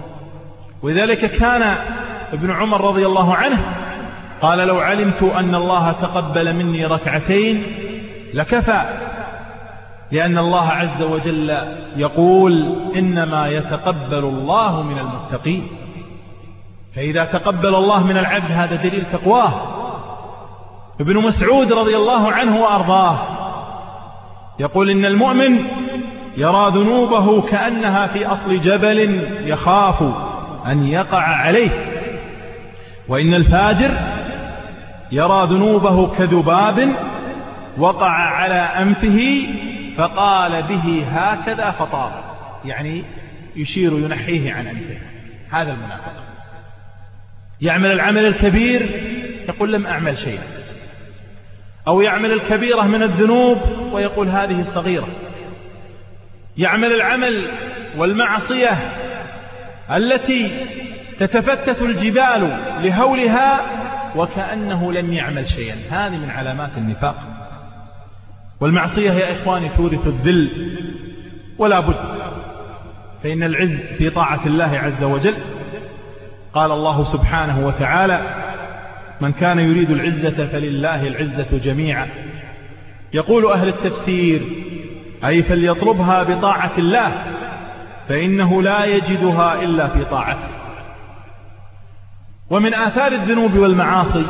[SPEAKER 1] ولذلك كان ابن عمر رضي الله عنه قال: لو علمت أن الله تقبل مني ركعتين لكفى، لأن الله عز وجل يقول: إنما يتقبل الله من المتقين. فإذا تقبل الله من العبد هذا دليل تقواه. ابن مسعود رضي الله عنه وأرضاه يقول: إن المؤمن يرى ذنوبه كأنها في أصل جبل يخاف أن يقع عليه، وإن الفاجر يرى ذنوبه كذباب وقع على أنفه فقال به هكذا فطار، يعني يشير ينحيه عن أنفه. هذا المنافق يعمل العمل الكبير يقول: لم أعمل شيئا، أو يعمل الكبيرة من الذنوب ويقول: هذه صغيرة. يعمل العمل والمعصية التي تتفتت الجبال لهولها وكأنه لم يعمل شيئا. هذه من علامات النفاق. والمعصية يا إخواني تورث الذل ولا بد، فإن العز في طاعة الله عز وجل، قال الله سبحانه وتعالى: من كان يريد العزة فلله العزة جميعا. يقول أهل التفسير: أي فليطلبها بطاعة الله، فإنه لا يجدها إلا في طاعته. ومن آثار الذنوب والمعاصي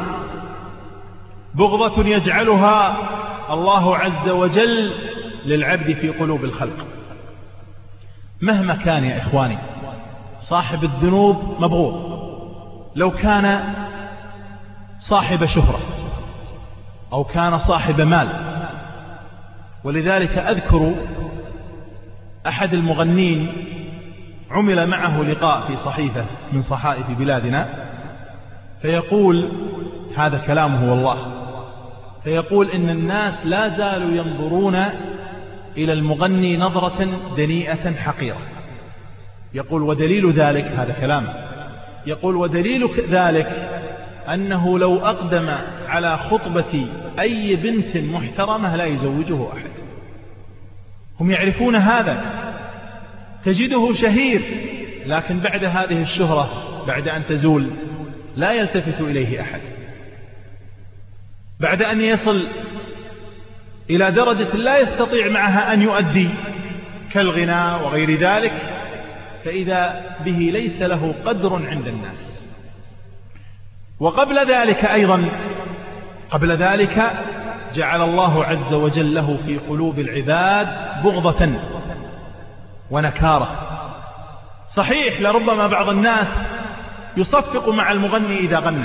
[SPEAKER 1] بغضة يجعلها الله عز وجل للعبد في قلوب الخلق. مهما كان يا إخواني صاحب الذنوب مبغوض، لو كان صاحب شهرة أو كان صاحب مال. ولذلك أذكر أحد المغنين عمل معه لقاء في صحيفة من صحائف بلادنا، فيقول، هذا كلامه والله، فيقول إن الناس لا زالوا ينظرون إلى المغني نظرة دنيئة حقيرة. يقول ودليل ذلك، هذا كلامه، يقول ودليل ذلك أنه لو أقدم على خطبة أي بنت محترمة لا يزوجه أحد. هم يعرفون هذا، تجده شهير، لكن بعد هذه الشهرة بعد أن تزول لا يلتفت إليه أحد. بعد أن يصل إلى درجة لا يستطيع معها أن يؤدي كالغناء وغير ذلك، فإذا به ليس له قدر عند الناس. وقبل ذلك أيضا، قبل ذلك جعل الله عز وجل له في قلوب العباد بغضة ونكارة. صحيح لربما بعض الناس يصفق مع المغني إذا غنى،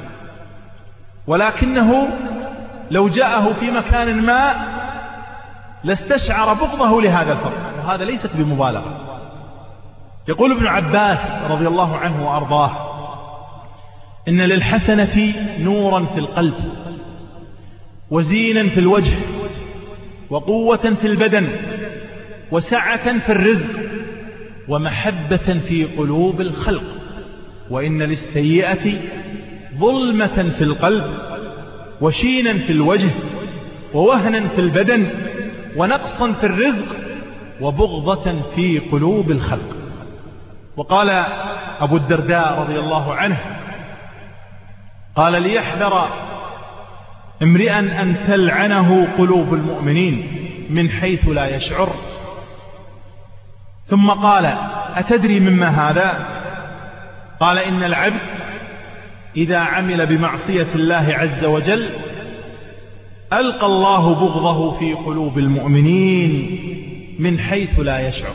[SPEAKER 1] ولكنه لو جاءه في مكان ما لاستشعر بغضه لهذا الفرد، وهذا ليست بمبالغة. يقول ابن عباس رضي الله عنه وأرضاه: إن للحسنة نورا في القلب، وزينا في الوجه، وقوة في البدن، وسعة في الرزق، ومحبة في قلوب الخلق. وإن للسيئة ظلمة في القلب، وشينا في الوجه، ووهنا في البدن، ونقصا في الرزق، وبغضة في قلوب الخلق. وقال أبو الدرداء رضي الله عنه: قال ليحذر امرئا أن تلعنه قلوب المؤمنين من حيث لا يشعر. ثم قال: أتدري مما هذا؟ قال: إن العبد إذا عمل بمعصية الله عز وجل ألقى الله بغضه في قلوب المؤمنين من حيث لا يشعر.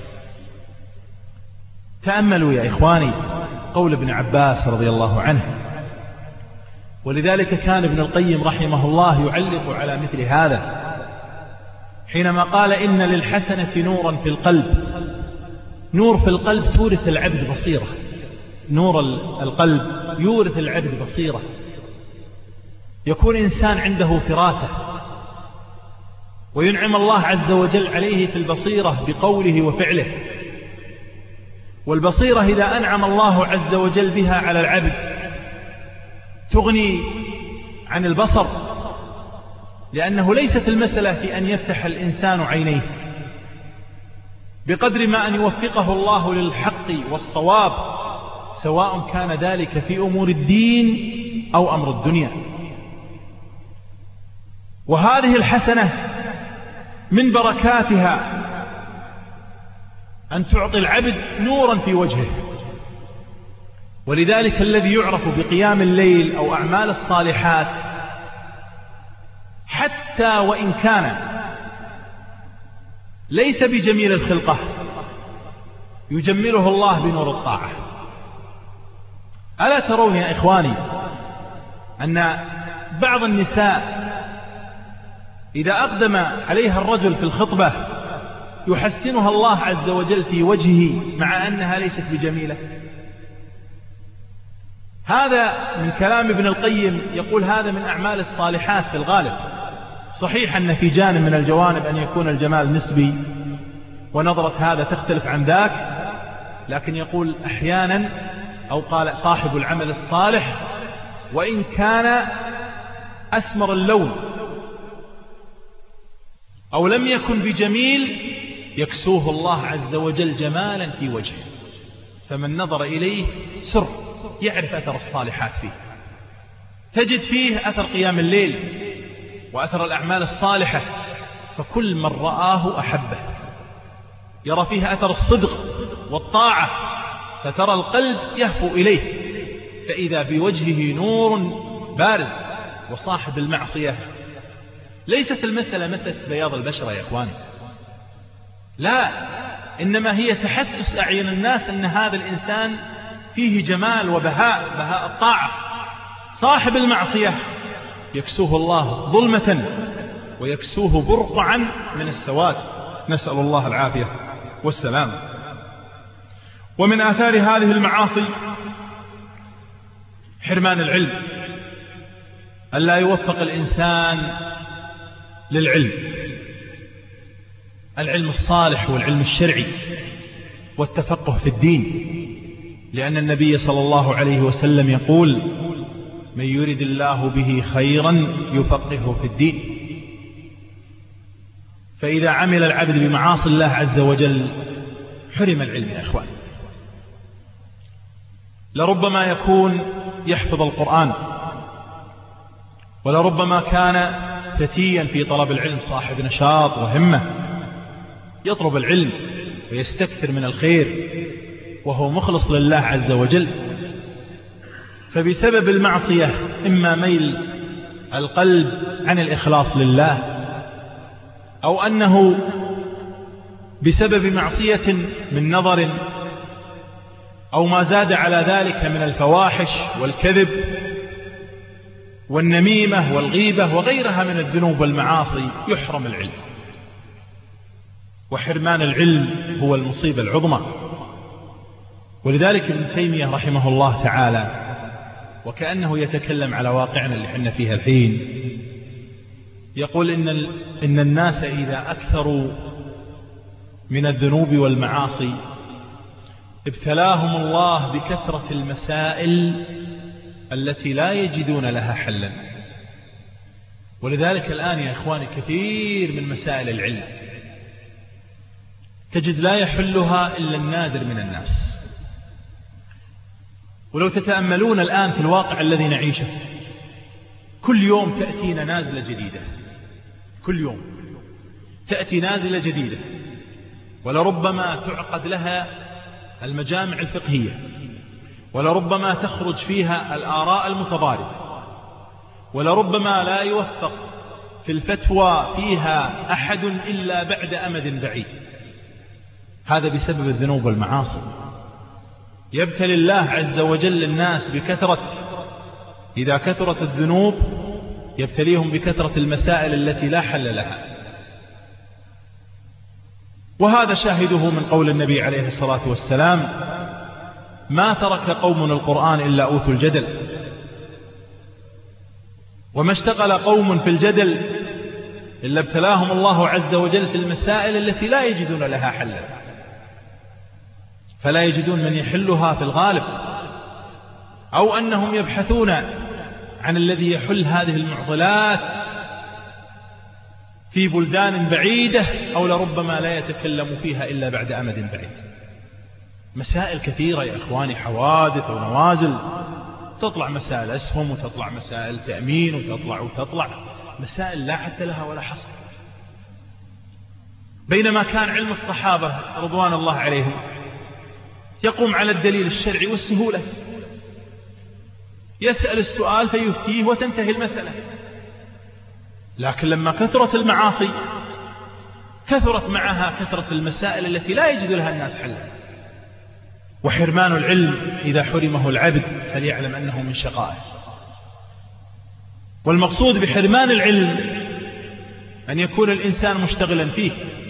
[SPEAKER 1] تأملوا يا إخواني قول ابن عباس رضي الله عنه. ولذلك كان ابن القيم رحمه الله يعلق على مثل هذا حينما قال: إن للحسنة نورا في القلب. نور في القلب تورث العبد بصيرة، نور القلب يورث العبد بصيرة، يكون إنسان عنده فراسة، وينعم الله عز وجل عليه في البصيرة بقوله وفعله. والبصيرة إذا أنعم الله عز وجل بها على العبد تغني عن البصر، لأنه ليست المسألة في أن يفتح الإنسان عينيه، بقدر ما أن يوفقه الله للحق والصواب، سواء كان ذلك في أمور الدين أو أمر الدنيا. وهذه الحسنة من بركاتها أن تعطي العبد نورا في وجهه. ولذلك الذي يعرف بقيام الليل أو أعمال الصالحات حتى وإن كان ليس بجميل الخلقة يجمله الله بنور الطاعة. ألا ترون يا إخواني أن بعض النساء إذا أقدم عليها الرجل في الخطبة يحسنها الله عز وجل في وجهه مع أنها ليست بجميلة؟ هذا من كلام ابن القيم، يقول هذا من أعمال الصالحات في الغالب. صحيح أن في جانب من الجوانب أن يكون الجمال نسبي ونظرة هذا تختلف عن ذاك، لكن يقول أحيانا، أو قال صاحب العمل الصالح: وإن كان أسمر اللون أو لم يكن بجميل يكسوه الله عز وجل جمالا في وجهه، فمن نظر إليه سر يعرف أثر الصالحات فيه، تجد فيه أثر قيام الليل وأثر الأعمال الصالحة، فكل من رآه أحبه، يرى فيه أثر الصدق والطاعة، فترى القلب يهفو إليه، فإذا بوجهه نور بارز. وصاحب المعصية ليست المسألة مسألة بياض البشرة يا إخوان، لا، إنما هي تحسس أعين الناس أن هذا الإنسان فيه جمال وبهاء، بهاء الطاعة. صاحب المعصية يكسوه الله ظلمة ويكسوه برقعا من السواد، نسأل الله العافية والسلام. ومن آثار هذه المعاصي حرمان العلم، ألا يوفق الإنسان للعلم، العلم الصالح والعلم الشرعي والتفقه في الدين، لأن النبي صلى الله عليه وسلم يقول: من يرد الله به خيرا يفقهه في الدين. فإذا عمل العبد بمعاصي الله عز وجل حرم العلم يا إخوان. لربما يكون يحفظ القرآن، ولربما كان فتيا في طلب العلم، صاحب نشاط وهمة، يطلب العلم ويستكثر من الخير وهو مخلص لله عز وجل، فبسبب المعصية إما ميل القلب عن الإخلاص لله، أو أنه بسبب معصية من نظر أو ما زاد على ذلك من الفواحش والكذب والنميمة والغيبة وغيرها من الذنوب والمعاصي يحرم العلم. وحرمان العلم هو المصيبة العظمى. ولذلك ابن تيمية رحمه الله تعالى، وكأنه يتكلم على واقعنا اللي حنا فيها الحين، يقول إن الناس إذا أكثروا من الذنوب والمعاصي ابتلاهم الله بكثرة المسائل التي لا يجدون لها حلا. ولذلك الآن يا إخواني كثير من مسائل العلم تجد لا يحلها إلا النادر من الناس. ولو تتأملون الآن في الواقع الذي نعيشه، كل يوم تأتينا نازلة جديدة، كل يوم تأتي نازلة جديدة، ولربما تعقد لها المجامع الفقهية، ولربما تخرج فيها الآراء المتضاربة، ولربما لا يوفق في الفتوى فيها أحد إلا بعد أمد بعيد. هذا بسبب الذنوب والمعاصي. يبتلي الله عز وجل الناس بكثرة، إذا كثرت الذنوب يبتليهم بكثرة المسائل التي لا حل لها. وهذا شاهده من قول النبي عليه الصلاة والسلام: ما ترك قوم القرآن إلا أوتوا الجدل، وما اشتغل قوم في الجدل إلا ابتلاهم الله عز وجل في المسائل التي لا يجدون لها حلا، فلا يجدون من يحلها في الغالب، أو أنهم يبحثون عن الذي يحل هذه المعضلات في بلدان بعيدة، أو لربما لا يتكلم فيها إلا بعد أمد بعيد. مسائل كثيرة يا إخواني، حوادث ونوازل، تطلع مسائل أسهم وتطلع مسائل تأمين وتطلع مسائل لا حتى لها ولا حصر. بينما كان علم الصحابة رضوان الله عليهم يقوم على الدليل الشرعي والسهولة، يسأل السؤال فيفتيه وتنتهي المسألة. لكن لما كثرت المعاصي كثرت معها كثرة المسائل التي لا يجد لها الناس حلا. وحرمان العلم إذا حرمه العبد فليعلم أنه من شقائه. والمقصود بحرمان العلم أن يكون الإنسان مشتغلا فيه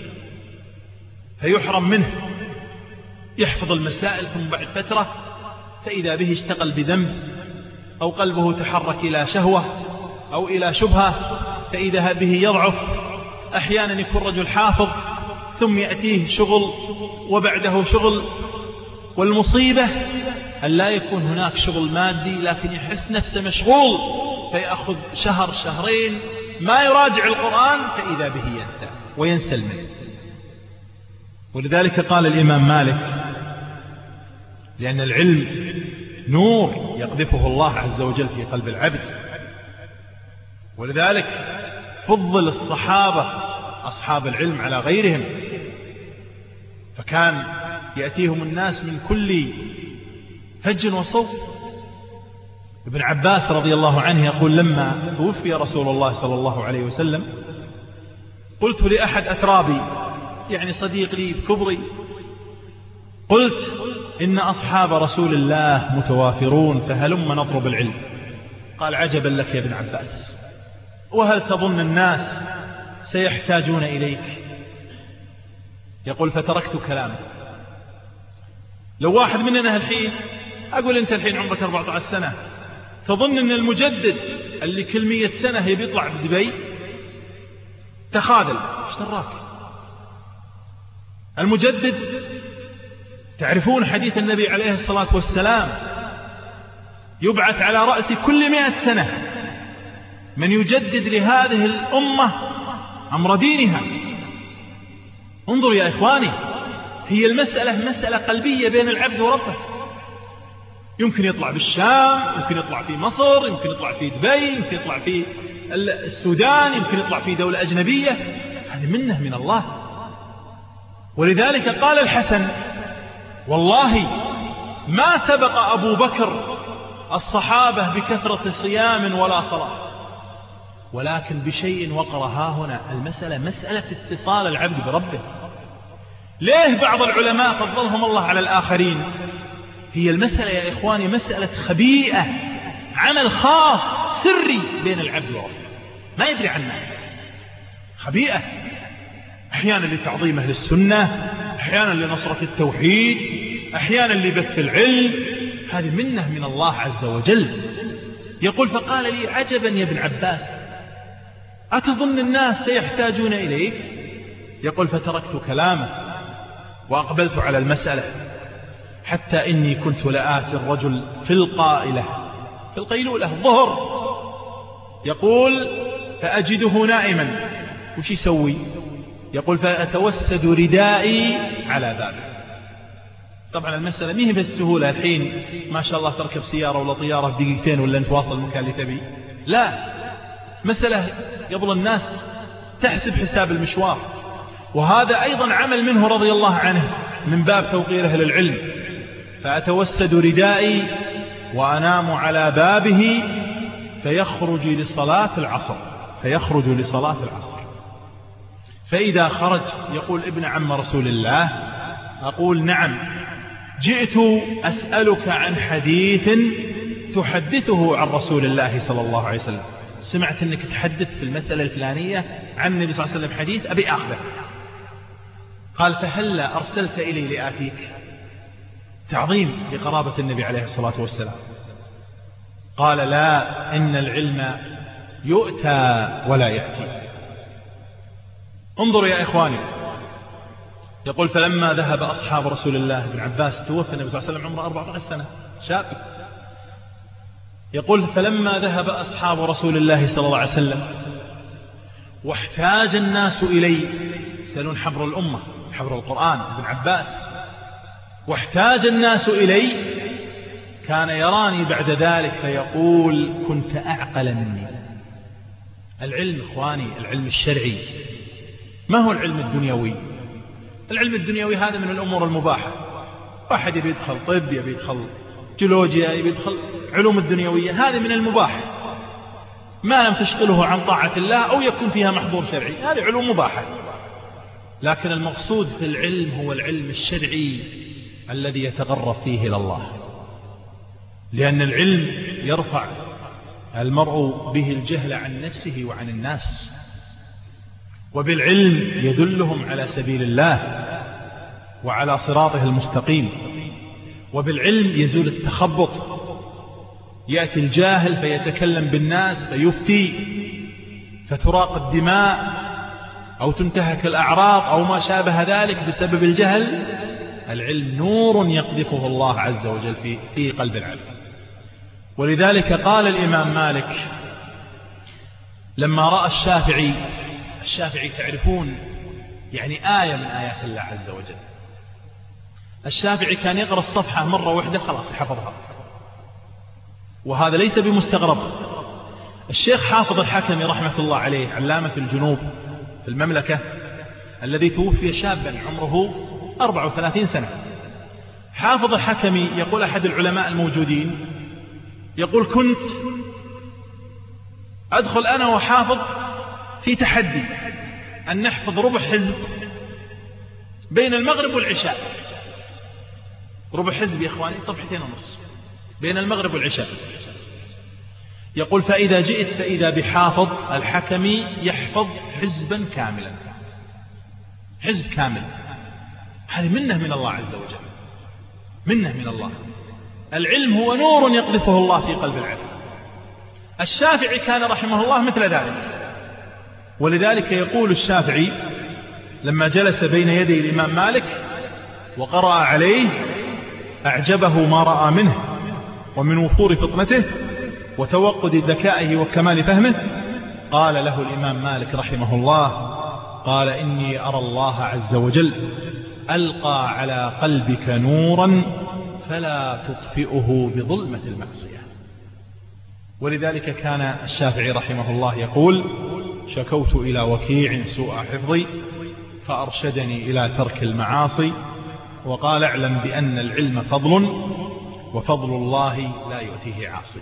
[SPEAKER 1] فيحرم منه، يحفظ المسائل ثم بعد فترة فإذا به اشتغل بذنب، أو قلبه تحرك إلى شهوة أو إلى شبهة فإذا به يضعف. أحيانا يكون رجل حافظ ثم يأتيه شغل وبعده شغل، والمصيبة أن لا يكون هناك شغل مادي لكن يحس نفسه مشغول، فيأخذ شهر شهرين ما يراجع القرآن فإذا به ينسى وينسل منه. ولذلك قال الإمام مالك: لأن العلم نور يقذفه الله عز وجل في قلب العبد. ولذلك فضل الصحابة أصحاب العلم على غيرهم، فكان يأتيهم الناس من كل فج وصوب. ابن عباس رضي الله عنه يقول: لما توفي رسول الله صلى الله عليه وسلم قلت لأحد أترابي، يعني صديق لي بكبري، قلت: إن أصحاب رسول الله متوافرون فهلم نطلب العلم. قال: عجبا لك يا ابن عباس، وهل تظن الناس سيحتاجون إليك؟ يقول: فتركت كلامه. لو واحد مننا الحين، أقول أنت الحين عمرك 14 سنة، تظن أن المجدد اللي كل 100 سنة يبي يطلع بدبي؟ تخاذل، ايش دراك؟ المجدد، تعرفون حديث النبي عليه الصلاة والسلام، يبعث على رأس كل 100 سنة من يجدد لهذه الأمة أمر دينها. انظر يا إخواني، هي المسألة مسألة قلبية بين العبد وربه. يمكن يطلع بالشام، يمكن يطلع في مصر، يمكن يطلع في دبي، يمكن يطلع في السودان، يمكن يطلع في دولة أجنبية، هذه منة من الله. ولذلك قال الحسن: والله ما سبق أبو بكر الصحابة بكثرة صيام ولا صلاة، ولكن بشيء وقر ها هنا، المسألة مسألة اتصال العبد بربه. ليه بعض العلماء فضلهم الله على الآخرين؟ هي المسألة يا إخواني مسألة خبيئة، عمل خاص سري بين العبد وربه، ما يدري عنه، خبيئة، أحيانا لتعظيم أهل السنة، أحيانا لنصرة التوحيد، أحيانا لبث العلم، هذه منة من الله عز وجل. يقول: فقال لي: عجبا يا ابن عباس، أتظن الناس سيحتاجون إليك؟ يقول: فتركت كلامه وأقبلت على المسألة، حتى إني كنت لآتي الرجل في القيلولة الظهر، يقول: فأجده نائما، وش يسوي؟ يقول: فأتوسد ردائي على بابه. طبعا المسألة ميه بالسهولة الحين ما شاء الله تركب سيارة ولا طيارة في دقيقتين ولا نتواصل المكان اللي تبي، لا، مسألة قبل الناس تحسب حساب المشوار. وهذا أيضا عمل منه رضي الله عنه من باب توقيره للعلم. فأتوسد ردائي وأنام على بابه فيخرج لصلاة العصر، فإذا خرج يقول: ابن عم رسول الله. أقول: نعم، جئت أسألك عن حديث تحدثه عن رسول الله صلى الله عليه وسلم، سمعت أنك تحدث في المسألة الفلانية عن النبي صلى الله عليه وسلم حديث أبي أخذه. قال: فهلا أرسلت إلي لآتيك؟ تعظيم لقرابة النبي عليه الصلاة والسلام. قال: لا، إن العلم يؤتى ولا يأتي. انظر يا إخواني، يقول: فلما ذهب أصحاب رسول الله، ابن عباس توفى النبي صلى الله عليه وسلم عمره 14 سنة، شاب. يقول: فلما ذهب أصحاب رسول الله صلى الله عليه وسلم واحتاج الناس إلي، يسألون حبر الأمة، حبر القرآن، ابن عباس، واحتاج الناس إلي، كان يراني بعد ذلك فيقول: كنت أعقل مني. العلم إخواني، العلم الشرعي، ما هو العلم الدنيوي. العلم الدنيوي هذا من الأمور المباحة، واحد يبي يدخل طب، يبي يدخل جيولوجيا، يبي يدخل علوم الدنيوية، هذه من المباح ما لم تشغله عن طاعة الله أو يكون فيها محظور شرعي، هذه علوم مباحة. لكن المقصود في العلم هو العلم الشرعي الذي يتقرب فيه إلى الله، لأن العلم يرفع المرء به الجهل عن نفسه وعن الناس، وبالعلم يدلهم على سبيل الله وعلى صراطه المستقيم، وبالعلم يزول التخبط. يأتي الجاهل فيتكلم بالناس فيفتي فتراق الدماء أو تنتهك الأعراض أو ما شابه ذلك بسبب الجهل. العلم نور يقذفه الله عز وجل في قلب العبد. ولذلك قال الإمام مالك لما رأى الشافعي تعرفون يعني آية من آيات الله عز وجل. الشافعي كان يقرأ الصفحة مرة واحدة خلاص يحفظها، وهذا ليس بمستغرب. الشيخ حافظ الحكمي رحمة الله عليه علامة الجنوب في المملكة الذي توفي شابا عمره 34 سنة، حافظ الحكمي يقول أحد العلماء الموجودين، يقول كنت أدخل أنا وحافظ في تحدي أن نحفظ ربع حزب بين المغرب والعشاء، ربع حزب يا إخواني 2.5 صفحة بين المغرب والعشاء. يقول فإذا جئت فإذا بحافظ الحكمي يحفظ حزبا كاملا، حزب كامل. هذه منة من الله عز وجل، منة من الله. العلم هو نور يقذفه الله في قلب العبد. الشافعي كان رحمه الله مثل ذلك، ولذلك يقول الشافعي لما جلس بين يدي الإمام مالك وقرأ عليه أعجبه ما رأى منه ومن وفور فطنته وتوقد ذكائه وكمال فهمه. قال له الإمام مالك رحمه الله، قال إني أرى الله عز وجل ألقى على قلبك نورا فلا تطفئه بظلمة المعصية. ولذلك كان الشافعي رحمه الله يقول شكوت إلى وكيع سوء حفظي فأرشدني إلى ترك المعاصي، وقال اعلم بأن العلم فضل وفضل الله لا يؤتيه عاصي.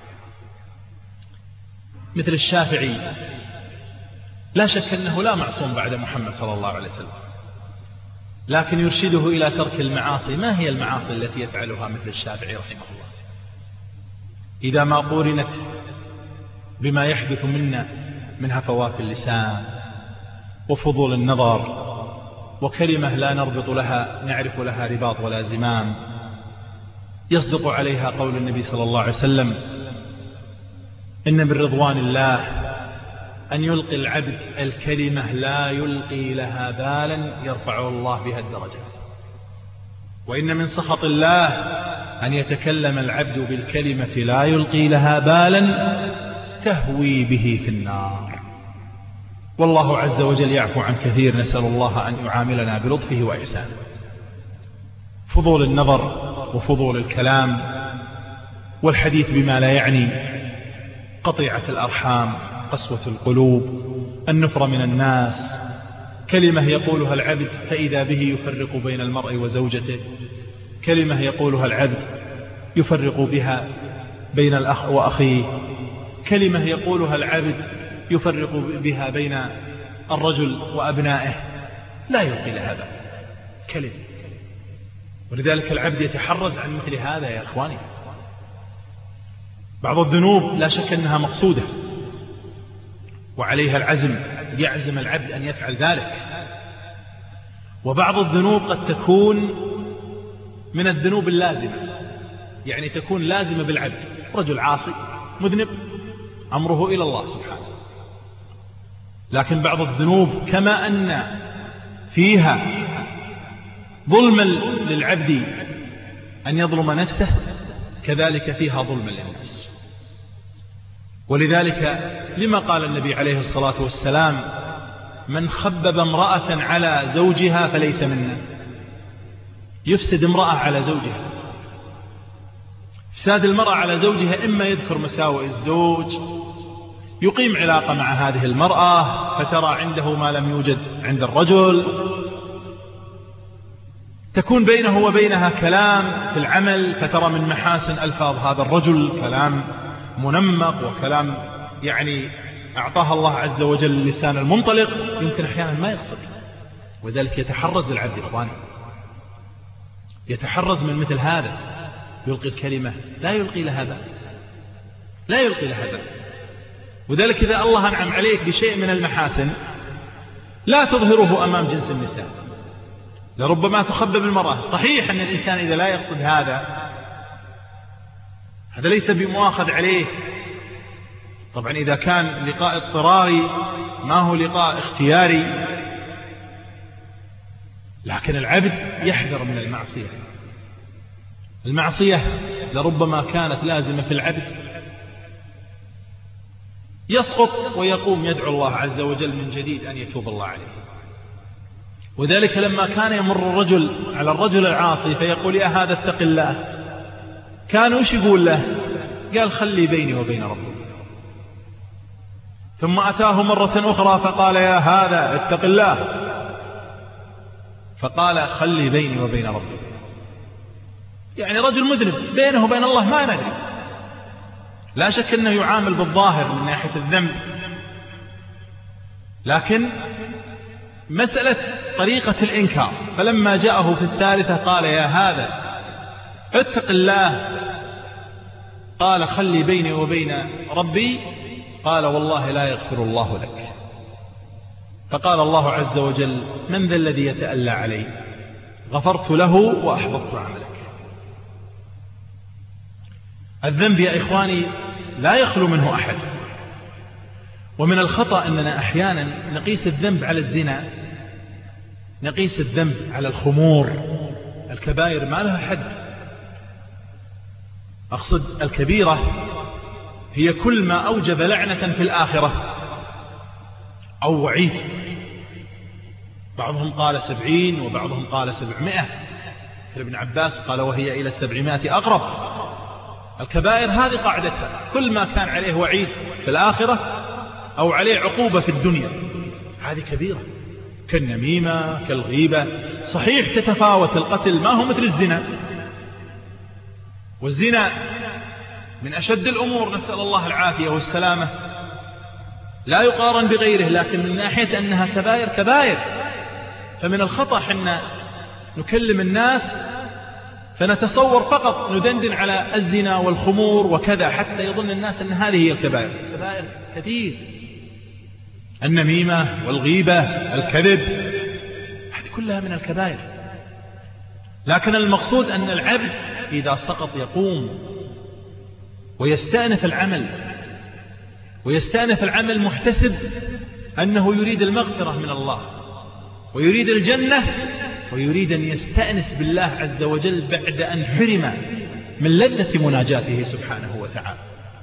[SPEAKER 1] مثل الشافعي لا شك أنه لا معصوم بعد محمد صلى الله عليه وسلم، لكن يرشده إلى ترك المعاصي. ما هي المعاصي التي يفعلها مثل الشافعي رحمه الله إذا ما قورنت بما يحدث منا من هفوات اللسان وفضول النظر وكلمة لا نربط لها نعرف لها رباط ولا زمام؟ يصدق عليها قول النبي صلى الله عليه وسلم إن من رضوان الله أن يلقي العبد الكلمة لا يلقي لها بالا يرفعه الله بها الدرجات، وإن من سخط الله أن يتكلم العبد بالكلمة لا يلقي لها بالا تهوي به في النار. والله عز وجل يعفو عن كثير، نسأل الله أن يعاملنا بلطفه وإحسانه. فضول النظر وفضول الكلام والحديث بما لا يعني، قطيعة الأرحام، قسوة القلوب، النفر من الناس، كلمة يقولها العبد فإذا به يفرق بين المرء وزوجته، كلمة يقولها العبد يفرق بها بين الأخ وأخيه، كلمة يقولها العبد يفرق بها بين الرجل وأبنائه، لا يلقي لها بال كلمة. ولذلك العبد يتحرز عن مثل هذا يا إخواني. بعض الذنوب لا شك أنها مقصودة وعليها العزم، يعزم العبد أن يفعل ذلك، وبعض الذنوب قد تكون من الذنوب اللازمة، يعني تكون لازمة بالعبد. رجل عاصي مذنب أمره إلى الله سبحانه. لكن بعض الذنوب كما أن فيها ظلما للعبد أن يظلم نفسه، كذلك فيها ظلما للناس. ولذلك لما قال النبي عليه الصلاة والسلام من خبب امرأة على زوجها فليس منا. يفسد امرأة على زوجها. فساد المرأة على زوجها إما يذكر مساوئ الزوج، يقيم علاقة مع هذه المرأة فترى عنده ما لم يوجد عند الرجل، تكون بينه وبينها كلام في العمل فترى من محاسن ألفاظ هذا الرجل كلام منمق وكلام يعني أعطاها الله عز وجل اللسان المنطلق، يمكن أحيانا ما يقصد. وذلك يتحرز العبد إخواني، يتحرز من مثل هذا، يلقي الكلمة لا يلقي لها بال، لا يلقي لها بال. وذلك إذا الله أنعم عليك بشيء من المحاسن لا تظهره أمام جنس النساء، لربما تخبب المرأة. صحيح أن الإنسان إذا لا يقصد هذا ليس بمؤاخذ عليه. طبعا إذا كان لقاء اضطراري ما هو لقاء اختياري، لكن العبد يحذر من المعصية. المعصية لربما كانت لازمة في العبد، يسقط ويقوم يدعو الله عز وجل من جديد أن يتوب الله عليه. وذلك لما كان يمر الرجل على الرجل العاصي فيقول يا هذا اتق الله، كان وش يقول له؟
[SPEAKER 2] قال خلي بيني وبين ربي. ثم أتاه مرة أخرى فقال يا هذا اتق الله، فقال خلي بيني وبين ربي. يعني رجل مذنب بينه وبين الله ما ندري. لا شك أنه يعامل بالظاهر من ناحية الذنب، لكن مسألة طريقة الإنكار. فلما جاءه في الثالثة قال يا هذا اتق الله، قال خلي بيني وبين ربي، قال والله لا يغفر الله لك. فقال الله عز وجل من ذا الذي يتألى علي؟ غفرت له وأحبطت عملك. الذنب يا إخواني لا يخلو منه أحد، ومن الخطأ أننا أحيانا نقيس الذنب على الزنا، نقيس الذنب على الخمور. الكبائر ما لها حد. أقصد الكبيرة هي كل ما أوجب لعنة في الآخرة أو وعيد. بعضهم قال 70 وبعضهم قال 700. ابن عباس قال وهي إلى 700 أقرب. الكبائر هذه قاعدتها، كل ما كان عليه وعيد في الآخرة أو عليه عقوبة في الدنيا هذه كبيرة، كالنميمة كالغيبة. صحيح تتفاوت القتل، ما هو مثل الزنا، والزنا من أشد الأمور، نسأل الله العافية والسلامة، لا يقارن بغيره، لكن من ناحية أنها كبائر كبائر. فمن الخطأ حنا نكلم الناس فنتصور فقط ندندن على الزنا والخمور وكذا حتى يظن الناس أن هذه هي الكبائر. الكبائر كثير، النميمة والغيبة الكذب، هذه كلها من الكبائر. لكن المقصود أن العبد إذا سقط يقوم ويستأنف العمل، ويستأنف العمل محتسب أنه يريد المغفرة من الله ويريد الجنة ويريد أن يستأنس بالله عز وجل بعد أن حرم من لذة مناجاته سبحانه وتعالى.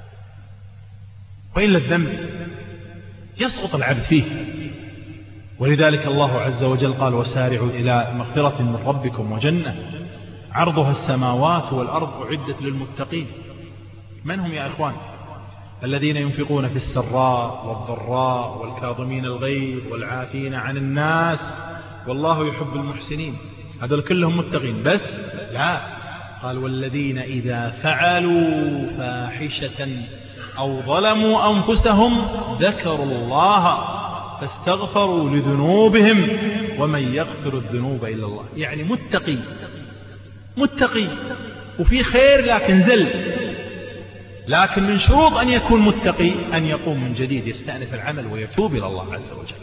[SPEAKER 2] وإلا الذنب يسقط العبد فيه. ولذلك الله عز وجل قال وسارعوا إلى مغفرة من ربكم وجنة عرضها السماوات والأرض أعدت للمتقين. من هم يا إخوان؟ الذين ينفقون في السراء والضراء والكاظمين الغيظ والعافين عن الناس والله يحب المحسنين. هذول كلهم متقين. بس لا، قال والذين إذا فعلوا فاحشة أو ظلموا أنفسهم ذكروا الله فاستغفروا لذنوبهم ومن يغفر الذنوب إلا الله. يعني متقي وفي خير لكن زل. لكن من شروط أن يكون متقي أن يقوم من جديد، يستأنف العمل ويتوب إلى الله عز وجل،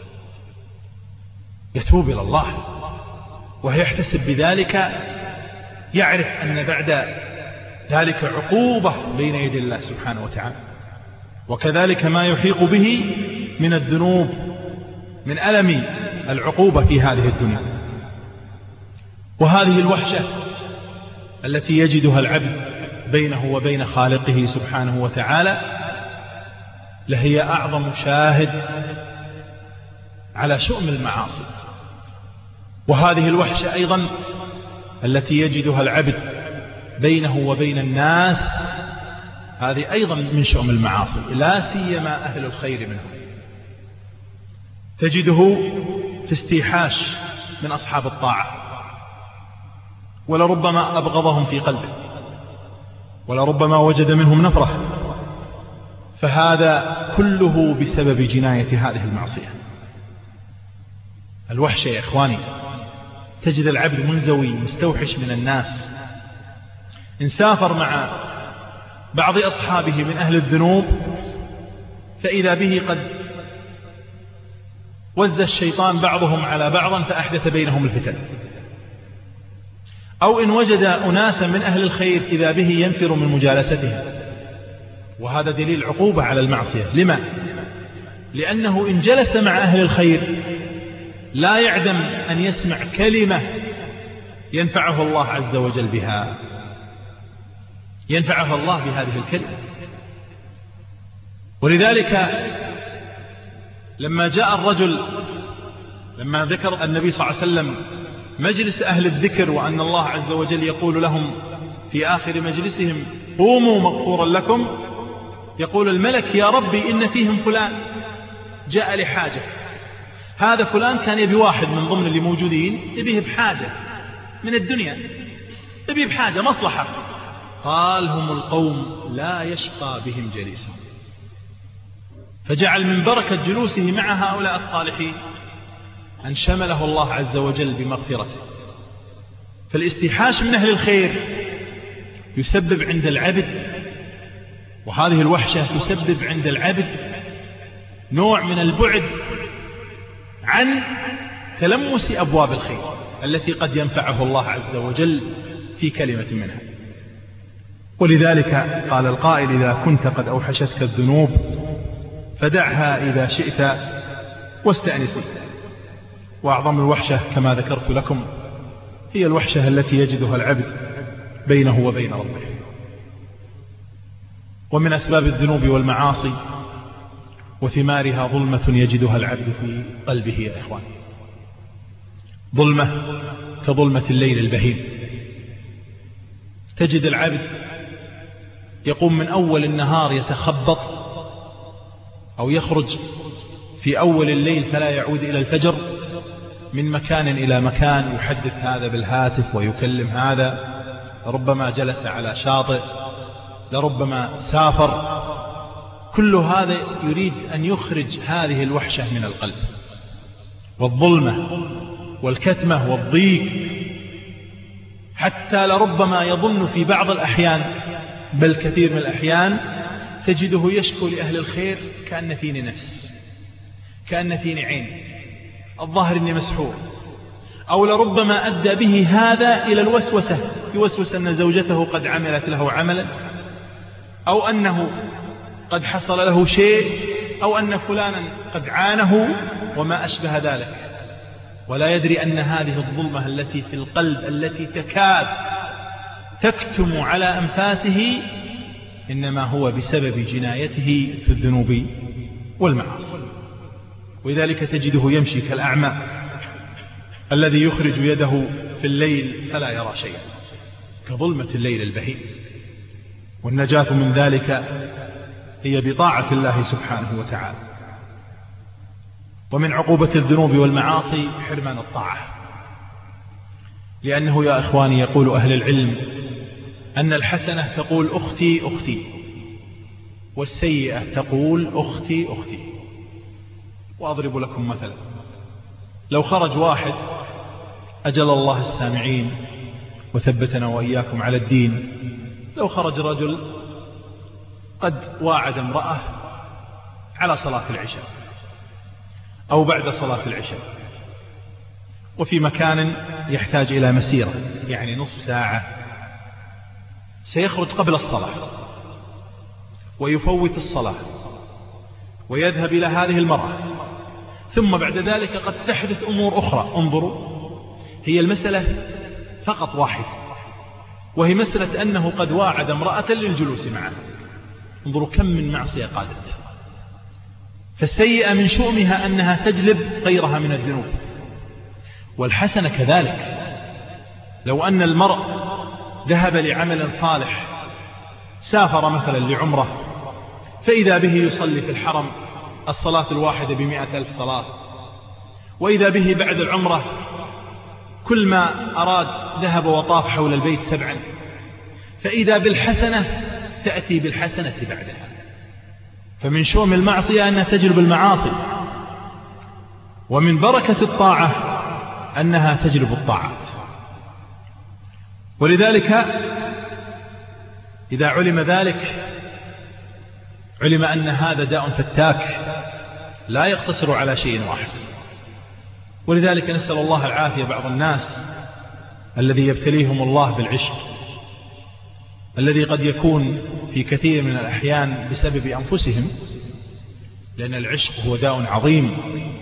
[SPEAKER 2] يتوب إلى الله ويحتسب بذلك، يعرف أن بعد ذلك عقوبة بين يدي الله سبحانه وتعالى، وكذلك ما يحيق به من الذنوب من ألم العقوبة في هذه الدنيا. وهذه الوحشة التي يجدها العبد بينه وبين خالقه سبحانه وتعالى لهي أعظم شاهد على شؤم المعاصي. وهذه الوحشة أيضا التي يجدها العبد بينه وبين الناس هذه أيضا من شؤم المعاصي، لا سيما أهل الخير منهم. تجده في استيحاش من أصحاب الطاعة، ولربما أبغضهم في قلبه، ولربما وجد منهم نفرة، فهذا كله بسبب جناية هذه المعصية. الوحشة يا إخواني، تجد العبد منزوي مستوحش من الناس. إن سافر مع بعض أصحابه من أهل الذنوب فإذا به قد وز الشيطان بعضهم على بعض فأحدث بينهم الفتن. أو إن وجد أناسا من أهل الخير إذا به ينفر من مجالستهم، وهذا دليل عقوبة على المعصية. لما؟ لأنه إن جلس مع أهل الخير لا يعدم أن يسمع كلمة ينفعه الله عز وجل بها، ينفعه الله بهذه الكلمة. ولذلك لما جاء الرجل، لما ذكر النبي صلى الله عليه وسلم مجلس أهل الذكر وأن الله عز وجل يقول لهم في آخر مجلسهم قوموا مغفورا لكم، يقول الملك يا ربي إن فيهم فلان جاء لحاجة، هذا فلان كان يبي واحد من ضمن اللي موجودين يبيه بحاجة من الدنيا، يبيه بحاجة مصلحة. قال هم القوم لا يشقى بهم جليسهم، فجعل من بركة جلوسه مع هؤلاء الصالحين أن شمله الله عز وجل بمغفرته. فالاستيحاش من أهل الخير يسبب عند العبد، وهذه الوحشة تسبب عند العبد نوع من البعد عن تلمس أبواب الخير التي قد ينفعه الله عز وجل في كلمة منها. ولذلك قال القائل إذا كنت قد أوحشتك الذنوب فدعها إذا شئت واستأنسي. وأعظم الوحشة كما ذكرت لكم هي الوحشة التي يجدها العبد بينه وبين ربه. ومن أسباب الذنوب والمعاصي وثمارها ظلمة يجدها العبد في قلبه يا إخوان، ظلمة كظلمة الليل البهيم. تجد العبد يقوم من أول النهار يتخبط أو يخرج في أول الليل فلا يعود إلى الفجر، من مكان إلى مكان، يحدث هذا بالهاتف ويكلم هذا، ربما جلس على شاطئ، لربما سافر. كل هذا يريد أن يخرج هذه الوحشة من القلب، والظلمة والكتمة والضيق، حتى لربما يظن في بعض الأحيان بل كثير من الأحيان تجده يشكو لأهل الخير كأن فيني نفس، كأن فيني عين، الظاهر إني مسحور. أو لربما أدى به هذا إلى الوسوسة، يوسوس أن زوجته قد عملت له عملا، أو أنه قد حصل له شيء، أو أن فلانا قد عانه وما أشبه ذلك، ولا يدري أن هذه الظلمة التي في القلب التي تكاد تكتم على أنفاسه إنما هو بسبب جنايته في الذنوب والمعاصي. ولذلك تجده يمشي كالأعمى الذي يخرج يده في الليل فلا يرى شيئا، كظلمة الليل البهيم. والنجاة من ذلك هي بطاعة الله سبحانه وتعالى. ومن عقوبة الذنوب والمعاصي حرمان الطاعة، لأنه يا إخواني يقول أهل العلم أن الحسنة تقول أختي أختي، والسيئة تقول أختي أختي. وأضرب لكم مثلا، لو خرج واحد، أجل الله السامعين وثبتنا وإياكم على الدين، لو خرج رجل قد واعد امرأة على صلاة العشاء أو بعد صلاة العشاء، وفي مكان يحتاج إلى مسيرة يعني نصف ساعة، سيخرج قبل الصلاة ويفوت الصلاة ويذهب إلى هذه المرأة، ثم بعد ذلك قد تحدث أمور أخرى. انظروا، هي المسألة فقط واحد، وهي مسألة أنه قد واعد امرأة للجلوس معها. انظروا كم من معصية قادت. فالسيئة من شؤمها أنها تجلب غيرها من الذنوب، والحسنة كذلك. لو أن المرء ذهب لعمل صالح، سافر مثلا لعمرة، فإذا به يصلي في الحرم الصلاة الواحدة ب100,000 صلاة، وإذا به بعد العمرة كل ما أراد ذهب وطاف حول البيت 7، فإذا بالحسنة تأتي بالحسنة بعدها. فمن شؤم المعصية أنها تجلب المعاصي، ومن بركة الطاعة أنها تجلب الطاعات. ولذلك إذا علم ذلك علم أن هذا داء فتاك لا يقتصر على شيء واحد. ولذلك نسأل الله العافية بعض الناس الذي يبتليهم الله بالعشق، الذي قد يكون في كثير من الأحيان بسبب أنفسهم، لأن العشق هو داء عظيم،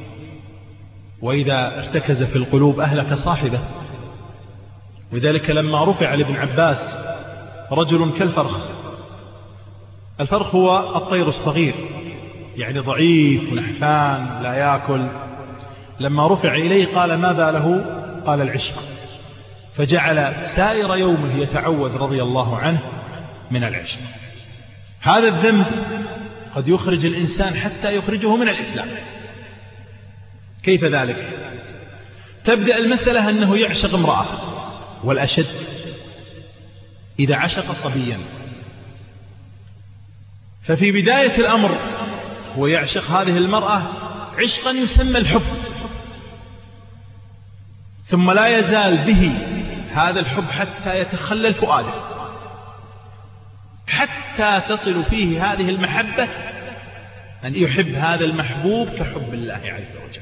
[SPEAKER 2] وإذا ارتكز في القلوب أهلك صاحبه. وذلك لما رفع لابن عباس رجل كالفرخ، الفرخ هو الطير الصغير يعني ضعيف ونحفان لا يأكل، لما رفع إليه قال ماذا له؟ قال العشق، فجعل سائر يومه يتعوذ رضي الله عنه من العشق. هذا الذنب قد يخرج الإنسان حتى يخرجه من الإسلام. كيف ذلك؟ تبدأ المسألة أنه يعشق امرأة، والأشد إذا عشق صبيا، ففي بداية الأمر هو يعشق هذه المرأة عشقا يسمى الحب، ثم لا يزال به هذا الحب حتى يتخلل فؤاده، حتى تصل فيه هذه المحبة أن يحب هذا المحبوب كحب الله عز وجل.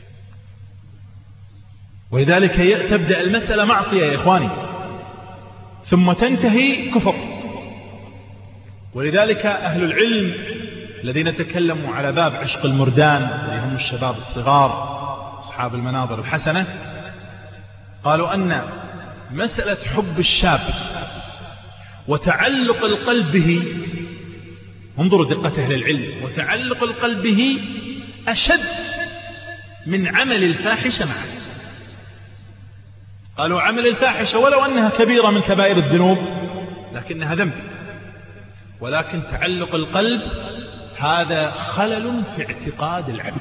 [SPEAKER 2] ولذلك تبدأ المسألة معصية يا إخواني، ثم تنتهي كفر. ولذلك أهل العلم الذين تكلموا على باب عشق المردان، اللي هم الشباب الصغار أصحاب المناظر الحسنة، قالوا أن مسألة حب الشاب وتعلق القلب به، انظروا دقة أهل العلم، وتعلق القلب به أشد من عمل الفاحشة معه. قالوا عمل الفاحشة ولو أنها كبيرة من كبائر الذنوب لكنها ذنب، ولكن تعلق القلب هذا خلل في اعتقاد العبد.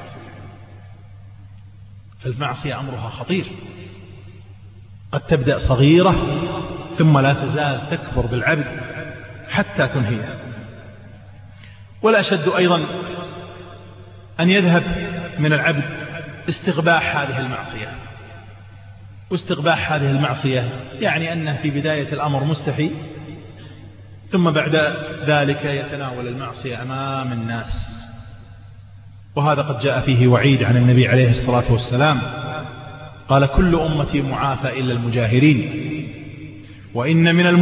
[SPEAKER 2] فالمعصية أمرها خطير، قد تبدأ صغيرة ثم لا تزال تكبر بالعبد حتى تنهيه. والأشد أيضا أن يذهب من العبد استغباح هذه المعصية. واستغباح هذه المعصية يعني أنه في بداية الأمر مستحي، ثم بعد ذلك يتناول المعصية أمام الناس. وهذا قد جاء فيه وعيد عن النبي عليه الصلاة والسلام، قال كل أمتي معافى إلا المجاهرين، وإن من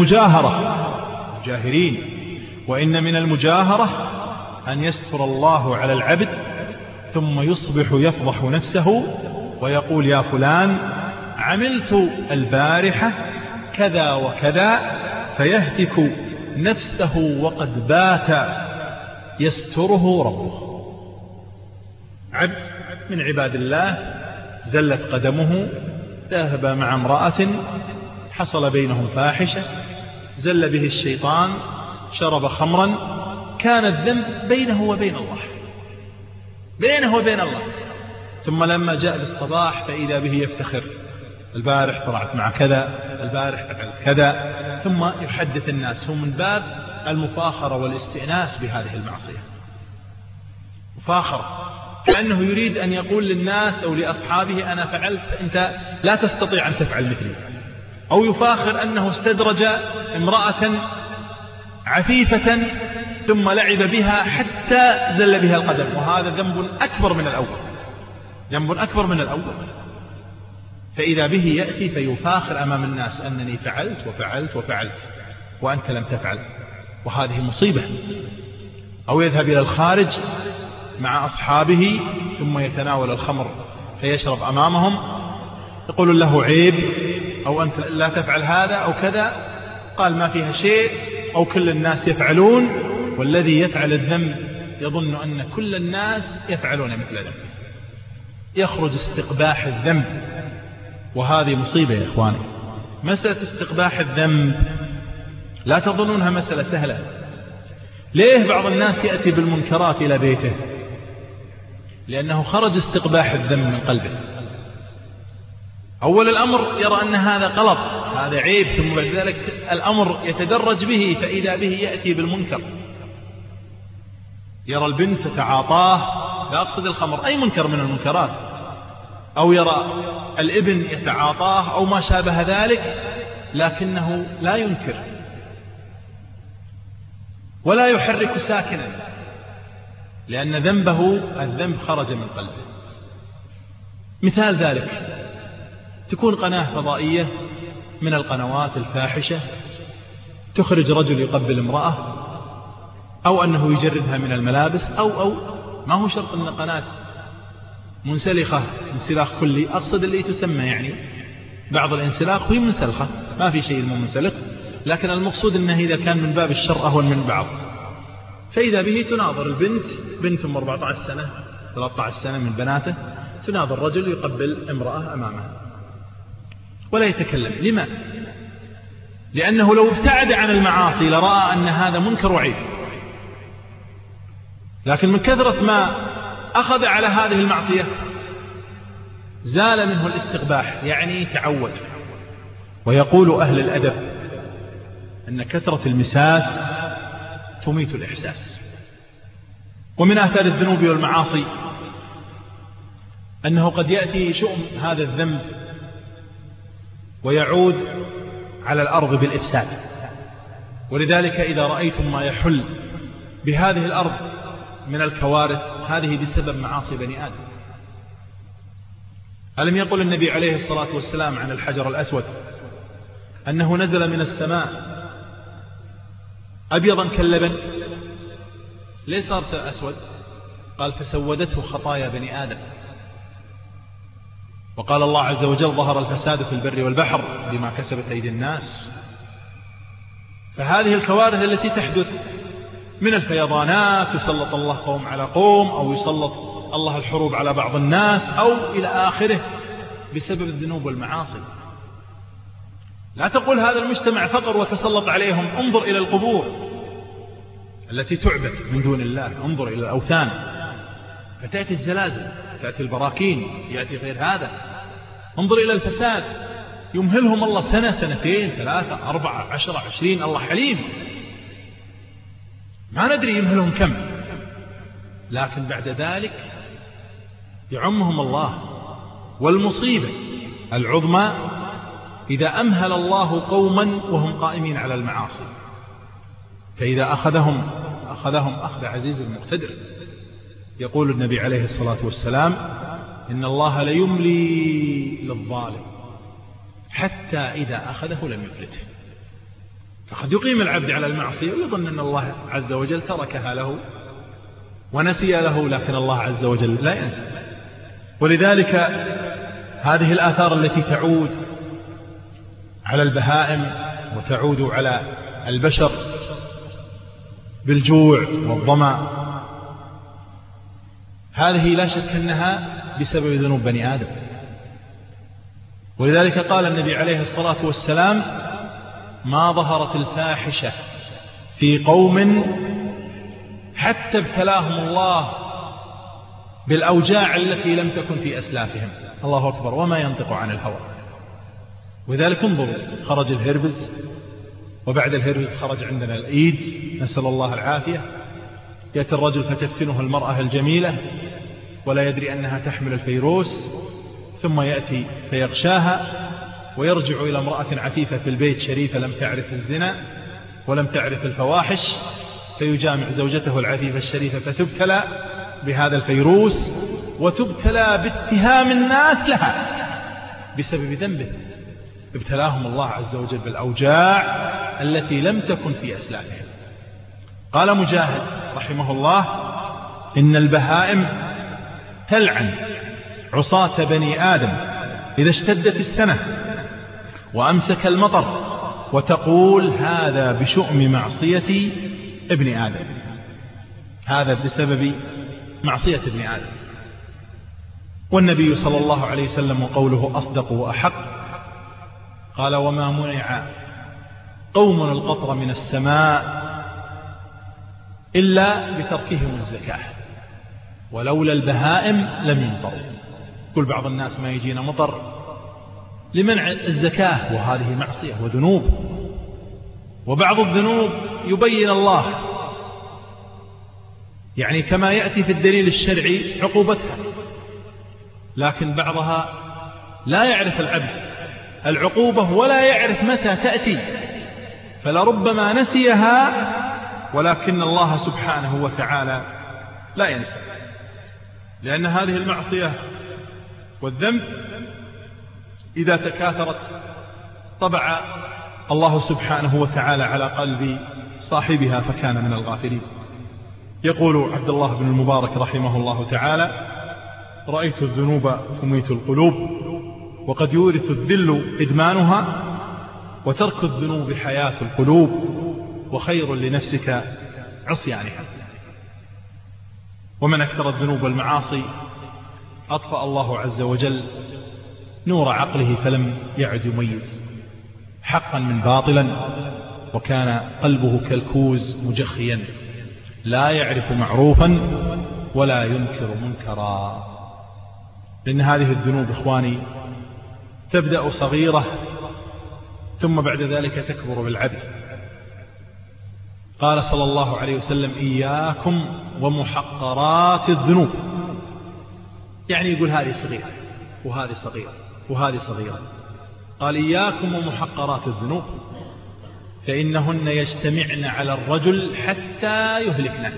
[SPEAKER 2] المجاهرة أن يستر الله على العبد ثم يصبح يفضح نفسه ويقول يا فلان عملت البارحة كذا وكذا، فيهتك نفسه وقد بات يستره ربه. عبد من عباد الله زلت قدمه، ذهب مع امرأة حصل بينهم فاحشة، زل به الشيطان، شرب خمرا، كان الذنب بينه وبين الله. ثم لما جاء بالصباح فإذا به يفتخر، البارح طلعت مع كذا، البارح فعلت كذا، ثم يحدث الناس. هو من باب المفاخرة والاستئناس بهذه المعصية، مفاخرة، كأنه يريد أن يقول للناس أو لأصحابه أنا فعلت، أنت لا تستطيع أن تفعل مثلي. أو يفاخر أنه استدرج امرأة عفيفة ثم لعب بها حتى زل بها القدم، وهذا ذنب أكبر من الأول. فإذا به يأتي فيفاخر أمام الناس أنني فعلت وفعلت وفعلت وأنت لم تفعل، وهذه مصيبة. أو يذهب إلى الخارج مع أصحابه ثم يتناول الخمر فيشرب أمامهم، يقول له عيب، أو أنت لا تفعل هذا أو كذا، قال ما فيها شيء، أو كل الناس يفعلون، والذي يفعل الذنب يظن أن كل الناس يفعلون مثل ذنب، يخرج استقباح الذنب. وهذه مصيبة يا إخواني. مسألة استقباح الذنب لا تظنونها مسألة سهلة. ليه بعض الناس يأتي بالمنكرات إلى بيته؟ لأنه خرج استقباح الذنب من قلبه. أول الأمر يرى أن هذا غلط، هذا عيب، ثم بعد ذلك الأمر يتدرج به، فإذا به يأتي بالمنكر. يرى البنت تتعاطاه، لا أقصد الخمر، أي منكر من المنكرات، أو يرى الابن يتعاطاه أو ما شابه ذلك، لكنه لا ينكر ولا يحرك ساكنا، لأن الذنب خرج من قلبه. مثال ذلك تكون قناة فضائية من القنوات الفاحشة تخرج رجل يقبل امرأة، أو أنه يجردها من الملابس، أو ما هو شرط أن قناة منسلخة انسلاخ كلي، أقصد اللي تسمى يعني بعض الانسلاخ وهي منسلخة، ما في شيء منسلخ، لكن المقصود أنه إذا كان من باب الشر أهون من بعض. فإذا به تناظر البنت، بنت 14 سنة 13 سنة من بناته، تناظر رجل يقبل امرأة أمامها ولا يتكلم. لما؟ لأنه لو ابتعد عن المعاصي لرأى أن هذا منكر وعيب، لكن من كثرة ما أخذ على هذه المعصية زال منه الاستقباح، يعني تعود. ويقول أهل الأدب أن كثرة المساس تميت الإحساس. ومن آثار الذنوب والمعاصي أنه قد يأتي شؤم هذا الذنب ويعود على الأرض بالإفساد. ولذلك إذا رأيتم ما يحل بهذه الأرض من الكوارث هذه بسبب معاصي بني آدم. ألم يقل النبي عليه الصلاة والسلام عن الحجر الأسود أنه نزل من السماء أبيضا كاللبن، ليس صار أسود؟ قال فسودته خطايا بني آدم. وقال الله عز وجل ظهر الفساد في البر والبحر بما كسبت أيدي الناس. فهذه الكوارث التي تحدث من الفيضانات، يسلط الله قوم على قوم، أو يسلط الله الحروب على بعض الناس، أو إلى آخره، بسبب الذنوب والمعاصي. لا تقول هذا المجتمع فقر وتسلط عليهم، انظر إلى القبور التي تعبد من دون الله، انظر إلى الأوثان، فتأتي الزلازل، تأتي البراكين، يأتي غير هذا. انظر إلى الفساد، يمهلهم الله سنة، سنتين، 3، 4، 10، 20، الله حليم، ما ندري يمهلهم كم، لكن بعد ذلك يعمهم الله. والمصيبة العظمى إذا أمهل الله قوما وهم قائمين على المعاصي، فإذا أخذهم أخذ عزيز مقتدر. يقول النبي عليه الصلاة والسلام إن الله ليملي للظالم حتى إذا أخذه لم يفلته. فقد يقيم العبد على المعصية ويظن أن الله عز وجل تركها له ونسي له، لكن الله عز وجل لا ينسى. ولذلك هذه الآثار التي تعود على البهائم وتعود على البشر بالجوع والظمأ، هذه لا شك أنها بسبب ذنوب بني آدم. ولذلك قال النبي عليه الصلاة والسلام ما ظهرت الفاحشة في قوم حتى ابتلاهم الله بالأوجاع التي لم تكن في أسلافهم. الله أكبر، وما ينطق عن الهوى. وذلك انظروا، خرج الهربز، وبعد الهربز خرج عندنا الإيدز، نسأل الله العافية. يأتي الرجل فتفتنه المرأة الجميلة ولا يدري أنها تحمل الفيروس، ثم يأتي فيغشاها ويرجع إلى امرأة عفيفة في البيت شريفة لم تعرف الزنا ولم تعرف الفواحش، فيجامع زوجته العفيفة الشريفة فتبتلى بهذا الفيروس وتبتلى باتهام الناس لها بسبب ذنبه. ابتلاهم الله عز وجل بالأوجاع التي لم تكن في أسلافهم. قال مجاهد رحمه الله إن البهائم تلعن عصاة بني آدم إذا اشتدت السنة وأمسك المطر، وتقول هذا بشؤم معصية ابن آدم، هذا بسبب معصية ابن آدم. والنبي صلى الله عليه وسلم وقوله أصدق وأحق، قال وما منع قوم القطر من السماء إلا بتركهم الزكاة، ولولا البهائم لم يمطروا. كل بعض الناس ما يجينا مطر لمنع الزكاة، وهذه معصية وذنوب. وبعض الذنوب يبين الله، يعني كما يأتي في الدليل الشرعي عقوبتها، لكن بعضها لا يعرف العبد العقوبة ولا يعرف متى تأتي، فلربما نسيها، ولكن الله سبحانه وتعالى لا ينسى. لأن هذه المعصية والذنب إذا تكاثرت طبع الله سبحانه وتعالى على قلب صاحبها فكان من الغافلين. يقول عبد الله بن المبارك رحمه الله تعالى رأيت الذنوب تميت القلوب، وقد يورث الذل إدمانها، وترك الذنوب حياة القلوب، وخير لنفسك عصيانها. ومن أكثر الذنوب والمعاصي أطفأ الله عز وجل نور عقله فلم يعد يميز حقا من باطلا، وكان قلبه كالكوز مجخيا لا يعرف معروفا ولا ينكر منكرا. لأن هذه الذنوب إخواني تبدأ صغيرة ثم بعد ذلك تكبر بالعبد. قال صلى الله عليه وسلم: إياكم ومحقرات الذنوب. يعني يقول هذه صغيرة وهذه صغيرة وهذه صغيرة. قال: إياكم ومحقرات الذنوب فإنهن يجتمعن على الرجل حتى يهلكنا.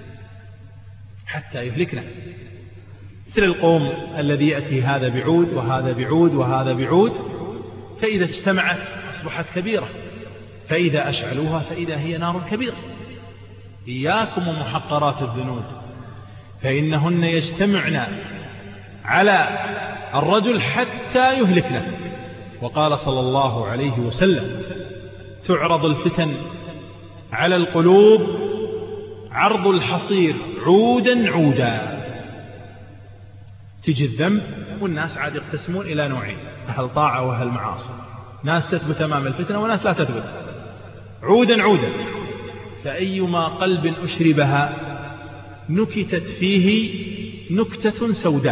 [SPEAKER 2] حتى يهلكنا، مثل القوم الذي يأتي هذا بعود وهذا بعود وهذا بعود، فإذا اجتمعت أصبحت كبيرة، فإذا أشعلوها فإذا هي نار كبيرة. إياكم ومحقرات الذنوب فإنهن يجتمعن على الرجل حتى يهلكنا. وقال صلى الله عليه وسلم: تعرض الفتن على القلوب عرض الحصير عودا عودا. تجي الذنب والناس عاد يقتسمون إلى نوعين: أهل طاعة وأهل معاصي. ناس تثبت أمام الفتنة وناس لا تثبت، عودا عودا. فأيما قلب أشربها نكتت فيه نكتة سوداء،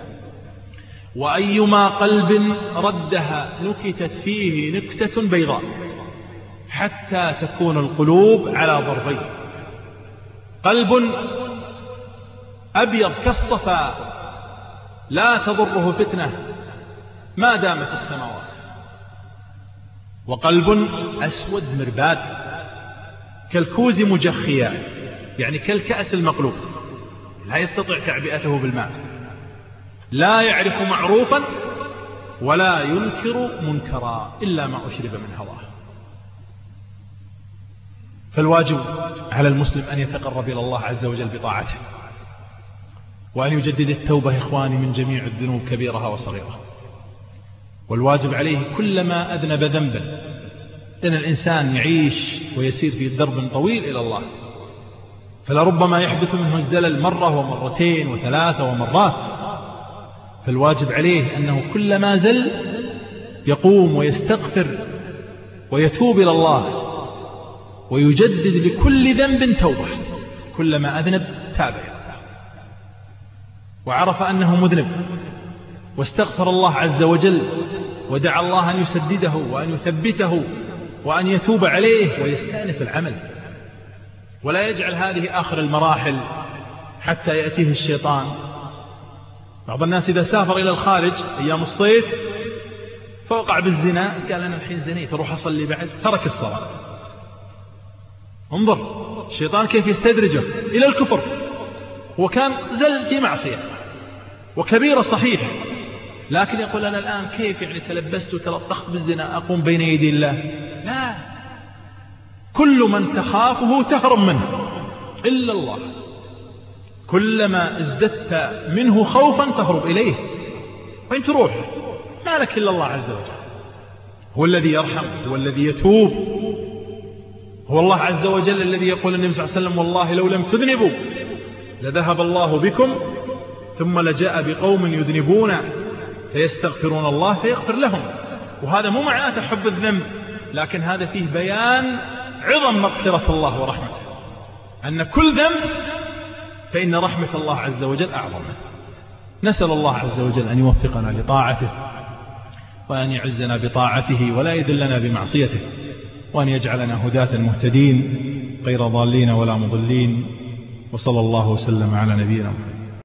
[SPEAKER 2] وأيما قلب ردها نكتت فيه نكتة بيضاء، حتى تكون القلوب على ضربين: قلب أبيض كالصفا لا تضره فتنة ما دامت السماوات، وقلب أسود مرباد كالكوز مجخيا، يعني كالكأس المقلوب لا يستطيع تعبئته بالماء، لا يعرف معروفا ولا ينكر منكرا إلا ما أشرب من هواه. فالواجب على المسلم أن يتقرب إلى الله عز وجل بطاعته، وأن يجدد التوبة إخواني من جميع الذنوب كبيرها وصغيرها. والواجب عليه كلما أذنب ذنبا، لأن الإنسان يعيش ويسير في درب طويل إلى الله، فلربما يحدث منه الزلل مرة ومرتين وثلاثة ومرات. فالواجب عليه أنه كلما زل يقوم ويستغفر ويتوب إلى الله ويجدد لكل ذنب توبة. كلما أذنب تاب وعرف أنه مذنب واستغفر الله عز وجل ودعا الله أن يسدده وأن يثبته وأن يتوب عليه ويستأنف العمل، ولا يجعل هذه آخر المراحل حتى يأتيه الشيطان. بعض الناس إذا سافر إلى الخارج أيام الصيف فوقع بالزنا، قال أنا الحين زنيت أروح أصلي بعد، ترك الصلاة. انظر الشيطان كيف يستدرجه إلى الكفر، وكان زل في معصية وكبيرة صحيح، لكن يقول أنا الآن كيف يعني تلبست وتلطخت بالزنا أقوم بين يدي الله؟ لا، كل من تخافه تهرب منه إلا الله. كلما ازددت منه خوفا تهرب إليه، وين تروح؟ ما لك إلا الله عز وجل. هو الذي يرحم، هو الذي يتوب، هو الله عز وجل الذي يقول النبي صلى الله عليه وسلم: والله لو لم تذنبوا لذهب الله بكم ثم لجاء بقوم يذنبون فيستغفرون الله فيغفر لهم. وهذا مو معناته حب الذنب، لكن هذا فيه بيان عظم مغفرة الله ورحمته، أن كل ذنب فإن رحمة الله عز وجل أعظم. نسأل الله عز وجل أن يوفقنا لطاعته، وأن يعزنا بطاعته ولا يذلنا بمعصيته، وأن يجعلنا هداة مهتدين غير ضالين ولا مضلين. وصلى الله وسلم على نبينا محمد.